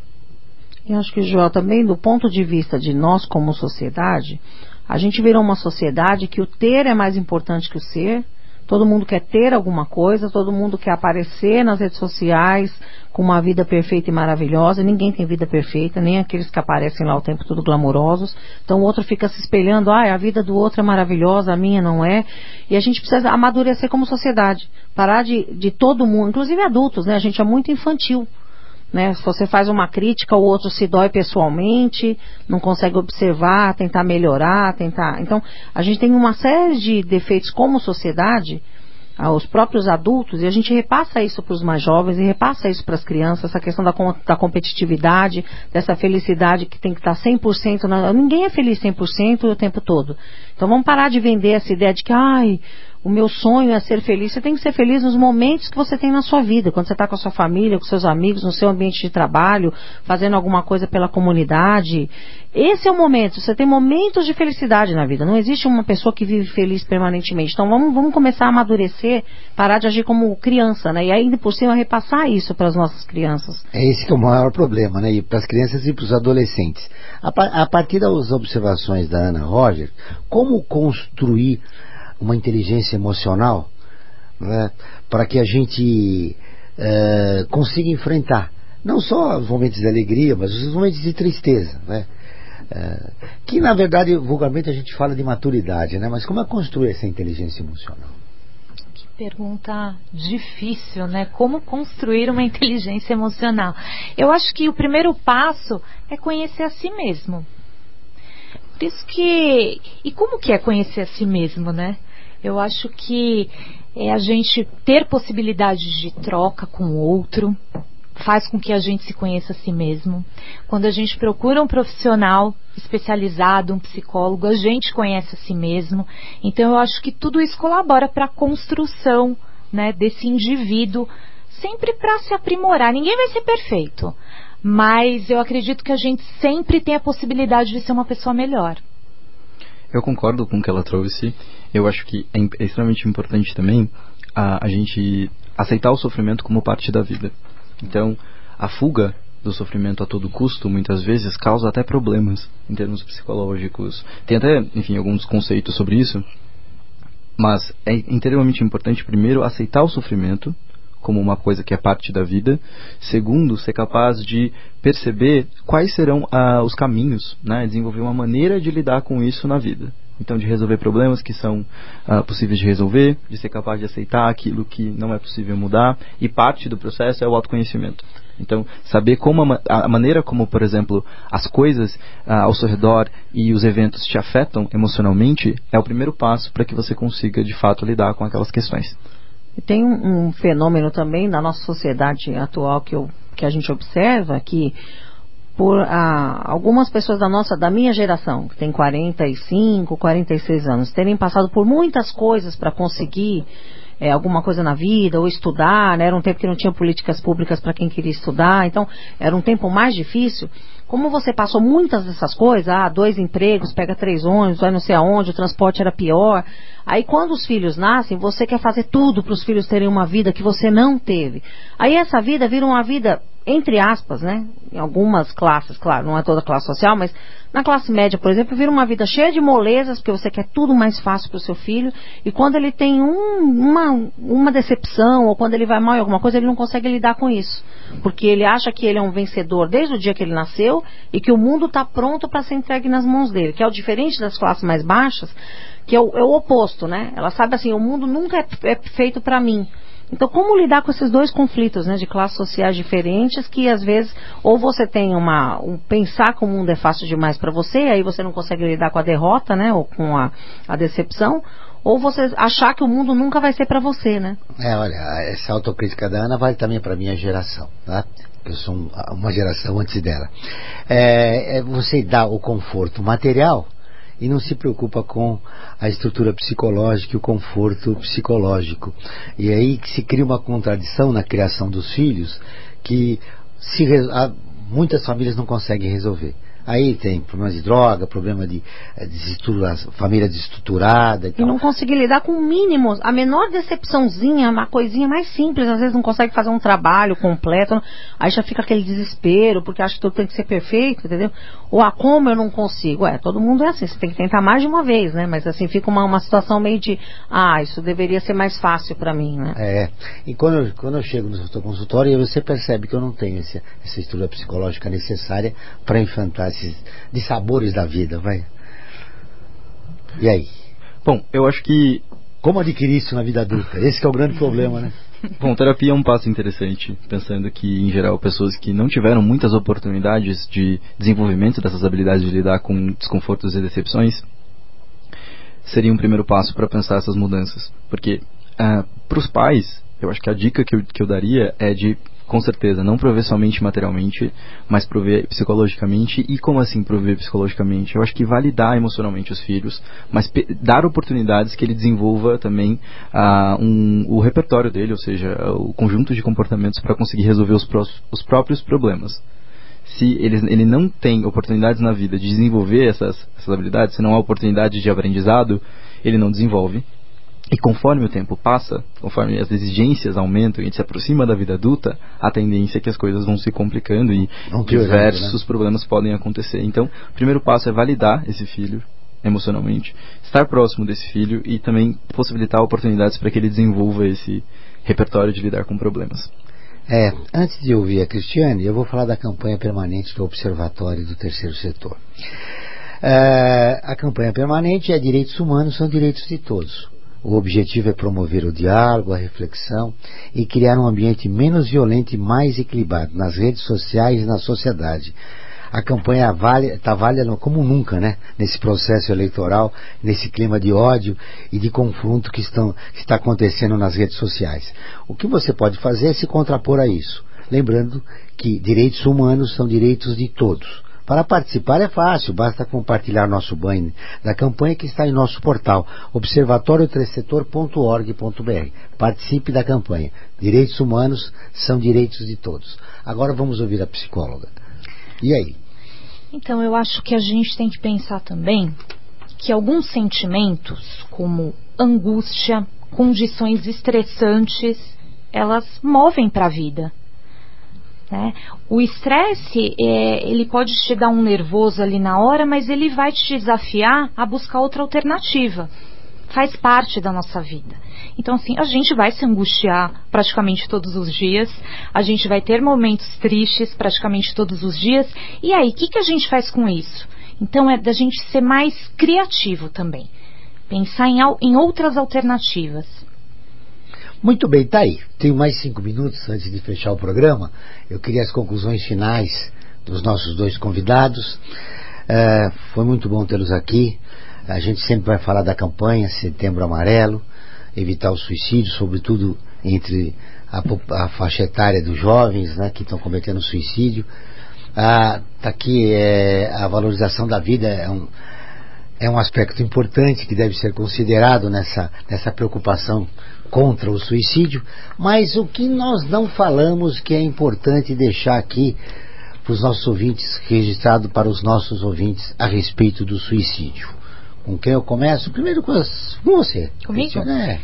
Eu acho que, Joel, também do ponto de vista de nós como sociedade, a gente virou uma sociedade que o ter é mais importante que o ser. Todo mundo quer ter alguma coisa, todo mundo quer aparecer nas redes sociais com uma vida perfeita e maravilhosa. Ninguém tem vida perfeita, nem aqueles que aparecem lá o tempo todo glamourosos. Então o outro fica se espelhando, a vida do outro é maravilhosa, a minha não é. E a gente precisa amadurecer como sociedade, parar de todo mundo, inclusive adultos, né? A gente é muito infantil. Né? Se você faz uma crítica, o outro se dói pessoalmente, não consegue observar, tentar melhorar, Então, a gente tem uma série de defeitos como sociedade, aos próprios adultos, e a gente repassa isso para os mais jovens e repassa isso para as crianças, essa questão da competitividade, dessa felicidade que tem que estar 100%. Ninguém é feliz 100% o tempo todo. Então vamos parar de vender essa ideia de que, o meu sonho é ser feliz. Você tem que ser feliz nos momentos que você tem na sua vida, quando você está com a sua família, com seus amigos, no seu ambiente de trabalho, fazendo alguma coisa pela comunidade. Esse é o momento. Você tem momentos de felicidade na vida. Não existe uma pessoa que vive feliz permanentemente. Então vamos começar a amadurecer, parar de agir como criança, né? E ainda por cima repassar isso para as nossas crianças. É esse que é o maior problema, né? E para as crianças e para os adolescentes. A partir das observações da Ana Roger, como construir uma inteligência emocional, né, para que a gente consiga enfrentar não só os momentos de alegria, mas os momentos de tristeza, né? Que na verdade vulgarmente a gente fala de maturidade, né? Mas como é construir essa inteligência emocional? Que pergunta difícil, né? Como construir uma inteligência emocional? Eu acho que o primeiro passo é conhecer a si mesmo. Por isso que... E como que é conhecer a si mesmo, né? Eu acho que a gente ter possibilidades de troca com o outro faz com que a gente se conheça a si mesmo. Quando a gente procura um profissional especializado, um psicólogo, a gente conhece a si mesmo. Então eu acho que tudo isso colabora para a construção, né, desse indivíduo, sempre para se aprimorar. Ninguém vai ser perfeito, mas eu acredito que a gente sempre tem a possibilidade de ser uma pessoa melhor. Eu concordo com o que ela trouxe. Eu acho que é extremamente importante também a gente aceitar o sofrimento como parte da vida. Então, a fuga do sofrimento a todo custo, muitas vezes, causa até problemas em termos psicológicos. Tem até, enfim, alguns conceitos sobre isso. Mas é extremamente importante, primeiro, aceitar o sofrimento como uma coisa que é parte da vida. Segundo, ser capaz de perceber quais serão os caminhos, né? Desenvolver uma maneira de lidar com isso na vida. Então, de resolver problemas que são possíveis de resolver, de ser capaz de aceitar aquilo que não é possível mudar, e parte do processo é o autoconhecimento. Então, saber como a maneira como, por exemplo, as coisas ao seu redor e os eventos te afetam emocionalmente é o primeiro passo para que você consiga, de fato, lidar com aquelas questões. E tem um fenômeno também na nossa sociedade atual que a gente observa, que por algumas pessoas da minha geração, que tem 45, 46 anos, terem passado por muitas coisas para conseguir alguma coisa na vida, ou estudar, né? Era um tempo que não tinha políticas públicas para quem queria estudar, então era um tempo mais difícil. Como você passou muitas dessas coisas, 2 empregos, pega 3 ônibus, vai não sei aonde, o transporte era pior. Aí quando os filhos nascem, você quer fazer tudo para os filhos terem uma vida que você não teve. Aí essa vida vira uma vida, entre aspas, né? Em algumas classes, claro, não é toda classe social, mas na classe média, por exemplo, vira uma vida cheia de molezas, porque você quer tudo mais fácil para o seu filho, e quando ele tem uma decepção, ou quando ele vai mal em alguma coisa, ele não consegue lidar com isso. Porque ele acha que ele é um vencedor desde o dia que ele nasceu, e que o mundo está pronto para ser entregue nas mãos dele, que é o diferente das classes mais baixas, que é o oposto, né? Ela sabe assim, o mundo nunca é feito para mim. Então, como lidar com esses dois conflitos, né, de classes sociais diferentes, que às vezes, ou você tem pensar que o mundo é fácil demais para você, aí você não consegue lidar com a derrota, né, ou com a decepção, ou você achar que o mundo nunca vai ser para você, né? Olha, essa autocrítica da Ana vale também para minha geração, tá? eu sou uma geração antes dela. Você dá o conforto material e não se preocupa com a estrutura psicológica e o conforto psicológico. E aí que se cria uma contradição na criação dos filhos que muitas famílias não conseguem resolver. Aí tem problema de droga, problema de família desestruturada e tal. E não conseguir lidar com o mínimo, a menor decepçãozinha, uma coisinha mais simples, às vezes não consegue fazer um trabalho completo, aí já fica aquele desespero, porque acha que tudo tem que ser perfeito, entendeu? Ou como eu não consigo? Todo mundo é assim, você tem que tentar mais de uma vez, né? Mas assim, fica uma situação meio de, isso deveria ser mais fácil pra mim, né? E quando eu chego no seu consultório, você percebe que eu não tenho essa estrutura psicológica necessária para enfrentar esses dissabores da vida, vai. E aí? Bom, eu acho que... Como adquirir isso na vida adulta? Esse que é o grande problema, né? Bom, terapia é um passo interessante, pensando que, em geral, pessoas que não tiveram muitas oportunidades de desenvolvimento dessas habilidades de lidar com desconfortos e decepções, seria um primeiro passo para pensar essas mudanças. Porque, para os pais, eu acho que a dica que eu daria é de, com certeza, não prover somente materialmente, mas prover psicologicamente. E como assim prover psicologicamente? Eu acho que validar emocionalmente os filhos, mas dar oportunidades que ele desenvolva também o repertório dele, ou seja, o conjunto de comportamentos para conseguir resolver os próprios problemas. Se ele não tem oportunidades na vida de desenvolver essas habilidades, se não há oportunidade de aprendizado, ele não desenvolve. E conforme o tempo passa, conforme as exigências aumentam e a gente se aproxima da vida adulta, a tendência é que as coisas vão se complicando e diversos problemas podem acontecer. Então, o primeiro passo é validar esse filho emocionalmente, estar próximo desse filho e também possibilitar oportunidades para que ele desenvolva esse repertório de lidar com problemas. Antes de ouvir a Cristiane, eu vou falar da campanha permanente do Observatório do Terceiro Setor. A campanha permanente é Direitos Humanos são Direitos de Todos. O objetivo é promover o diálogo, a reflexão e criar um ambiente menos violento e mais equilibrado nas redes sociais e na sociedade. A campanha está válida como nunca, né? Nesse processo eleitoral, nesse clima de ódio e de confronto que está acontecendo nas redes sociais. O que você pode fazer é se contrapor a isso, lembrando que direitos humanos são direitos de todos. Para participar é fácil, basta compartilhar nosso banner da campanha que está em nosso portal, observatoriotercesetor.org.br. Participe da campanha. Direitos humanos são direitos de todos. Agora vamos ouvir a psicóloga. E aí? Então, eu acho que a gente tem que pensar também que alguns sentimentos, como angústia, condições estressantes, elas movem para a vida. O estresse, ele pode te dar um nervoso ali na hora, mas ele vai te desafiar a buscar outra alternativa. Faz parte da nossa vida. Então, assim, a gente vai se angustiar praticamente todos os dias, a gente vai ter momentos tristes praticamente todos os dias, e aí, o que a gente faz com isso? Então, é da gente ser mais criativo também. Pensar em outras alternativas. Muito bem, tá aí. Tenho mais 5 minutos antes de fechar o programa. Eu queria as conclusões finais dos nossos dois convidados. Foi muito bom tê-los aqui. A gente sempre vai falar da campanha Setembro Amarelo, evitar o suicídio, sobretudo entre a faixa etária dos jovens, né, que estão cometendo suicídio. Tá aqui a valorização da vida é um aspecto importante que deve ser considerado nessa preocupação contra o suicídio, mas o que nós não falamos que é importante deixar aqui para os nossos ouvintes, registrado para os nossos ouvintes a respeito do suicídio. Com quem eu começo? Primeiro com você. Comigo?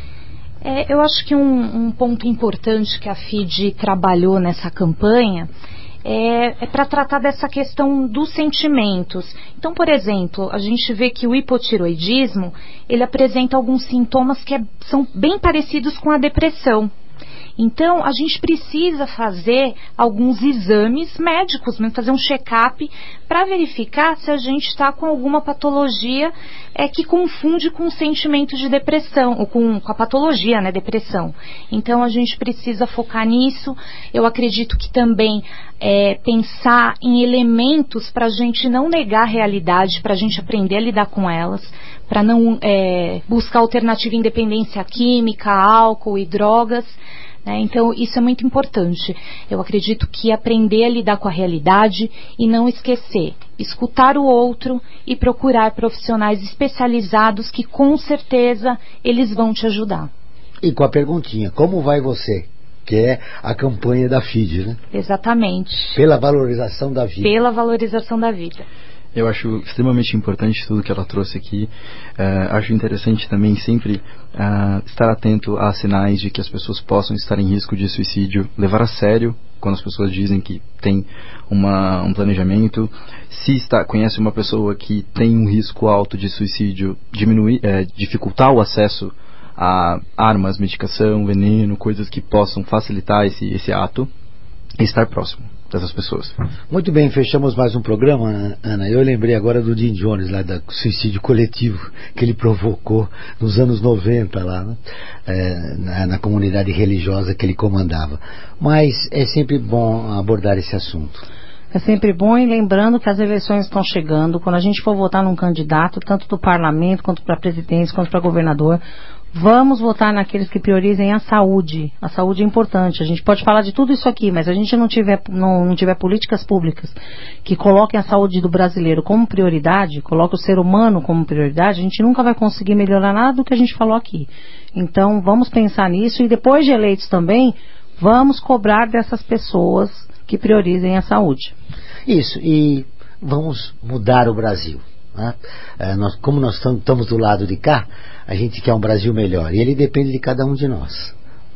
Eu acho que um ponto importante que a FIDE trabalhou nessa campanha é para tratar dessa questão dos sentimentos. Então, por exemplo, a gente vê que o hipotiroidismo, ele apresenta alguns sintomas que são bem parecidos com a depressão. Então, a gente precisa fazer alguns exames médicos, fazer um check-up para verificar se a gente está com alguma patologia que confunde com o sentimento de depressão, ou com a patologia, né, depressão. Então, a gente precisa focar nisso. Eu acredito que também pensar em elementos para a gente não negar a realidade, para a gente aprender a lidar com elas, para não buscar alternativa em dependência química, álcool e drogas. né? Então, isso é muito importante. Eu acredito que aprender a lidar com a realidade e não esquecer, escutar o outro e procurar profissionais especializados que, com certeza, eles vão te ajudar. E com a perguntinha, como vai você? Que é a campanha da FIDE, né? Exatamente. Pela valorização da vida. Pela valorização da vida. Eu acho extremamente importante tudo que ela trouxe aqui. Acho interessante também sempre estar atento a sinais de que as pessoas possam estar em risco de suicídio, levar a sério quando as pessoas dizem que tem um planejamento. Se conhece uma pessoa que tem um risco alto de suicídio, dificultar o acesso a armas, medicação, veneno, coisas que possam facilitar esse ato, e estar próximo dessas pessoas. Muito bem, fechamos mais um programa, Ana. Eu lembrei agora do Jim Jones, lá do suicídio coletivo que ele provocou nos anos 90 lá, né? Na comunidade religiosa que ele comandava. Mas é sempre bom abordar esse assunto. É sempre bom, e lembrando que as eleições estão chegando. Quando a gente for votar num candidato, tanto do parlamento, quanto para presidência, quanto para governador, vamos votar naqueles que priorizem a saúde. A saúde é importante. A gente pode falar de tudo isso aqui, mas se a gente não tiver políticas públicas que coloquem a saúde do brasileiro como prioridade, coloquem o ser humano como prioridade, a gente nunca vai conseguir melhorar nada do que a gente falou aqui. Então, vamos pensar nisso, e depois de eleitos também, vamos cobrar dessas pessoas que priorizem a saúde. Isso, e vamos mudar o Brasil. Né? Como nós estamos do lado de cá, a gente quer um Brasil melhor, e ele depende de cada um de nós.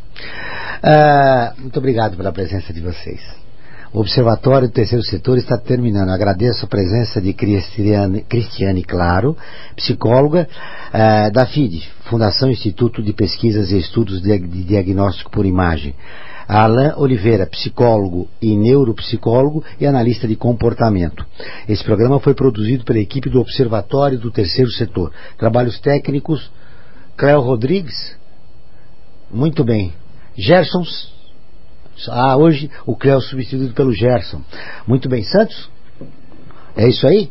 Muito obrigado pela presença de vocês. O Observatório do Terceiro Setor está terminando. Agradeço a presença de Cristiane Claro, psicóloga da FIDE, Fundação Instituto de Pesquisas e Estudos de Diagnóstico por Imagem. Alain Oliveira, psicólogo e neuropsicólogo e analista de comportamento. Esse programa foi produzido pela equipe do Observatório do Terceiro Setor. Trabalhos técnicos, Cléo Rodrigues. Muito bem. Gerson. Hoje o Cléo substituído pelo Gerson. Muito bem. Santos? É isso aí?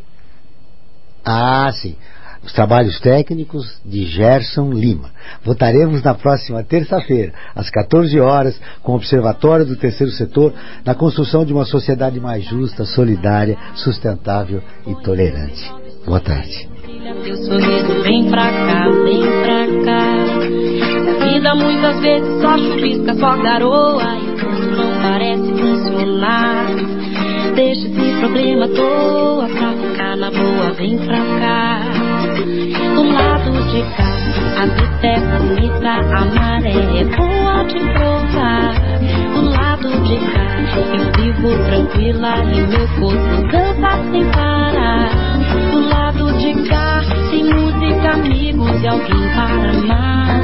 Sim. Os trabalhos técnicos de Gerson Lima. Votaremos na próxima terça-feira, às 14 horas, com o Observatório do Terceiro Setor, na construção de uma sociedade mais justa, solidária, sustentável e tolerante. Boa tarde. Teu sorriso, vem pra cá, vem pra cá. A vida muitas vezes só chuvisca, só garoa, e tudo não parece funcionar. Deixa esse problema à toa pra ficar na boa, vem pra cá. Do lado de cá, a vida é bonita, a maré é boa de provar. Do lado de cá, eu vivo tranquila e meu corpo dança sem parar. Do lado de cá, tem música, amigos e alguém para amar.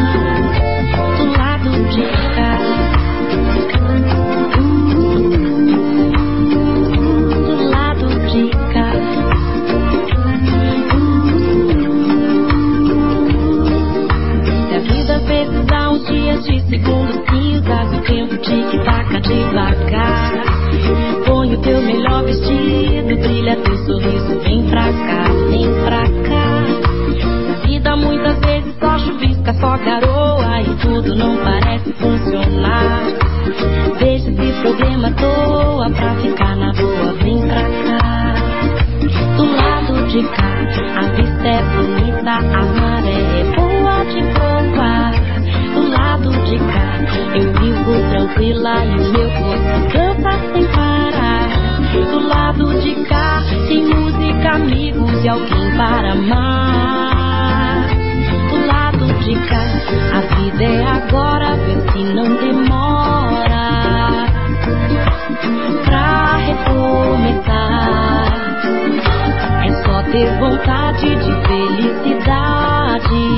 Do lado de cá, do lado de cá. Se a vida às vezes dá uns dias de segundos cinzas, o tempo tic-taca devagar. Põe o teu melhor vestido, brilha teu sorriso, vem pra cá, vem pra cá. A vida muitas vezes só chuvisca, só garoa e tudo não parece funcionar. Deixa esse problema à toa pra ficar na boa, vem pra cá. Do lado de cá, a vista é bonita, a maré é boa de provar. Do lado de cá, eu vivo tranquila e o meu corpo canta sem parar. Do lado de cá, tem música, amigos e alguém para amar. Do lado de cá, a vida é agora, vê se não demora pra recomeçar. É só ter vontade de felicidade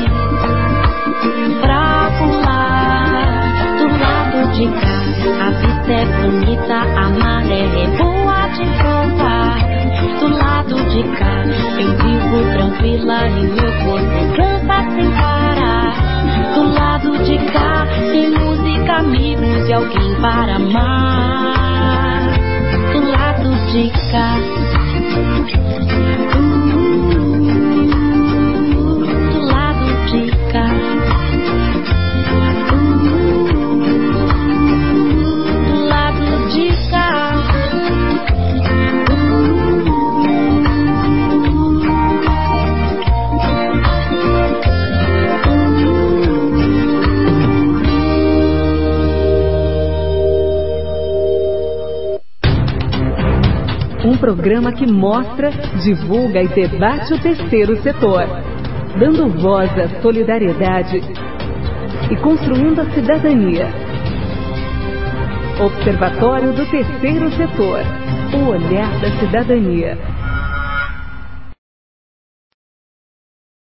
pra pular. Do lado de cá, a vista é bonita, a maré é boa de provar. Do lado de cá, eu vivo tranquila e meu corpo canta sem parar. Do lado de cá, tem música, amigos e alguém para amar. Do lado de cá, do lado de cá. Um programa que mostra, divulga e debate o terceiro setor, dando voz à solidariedade e construindo a cidadania. Observatório do Terceiro Setor, o olhar da cidadania.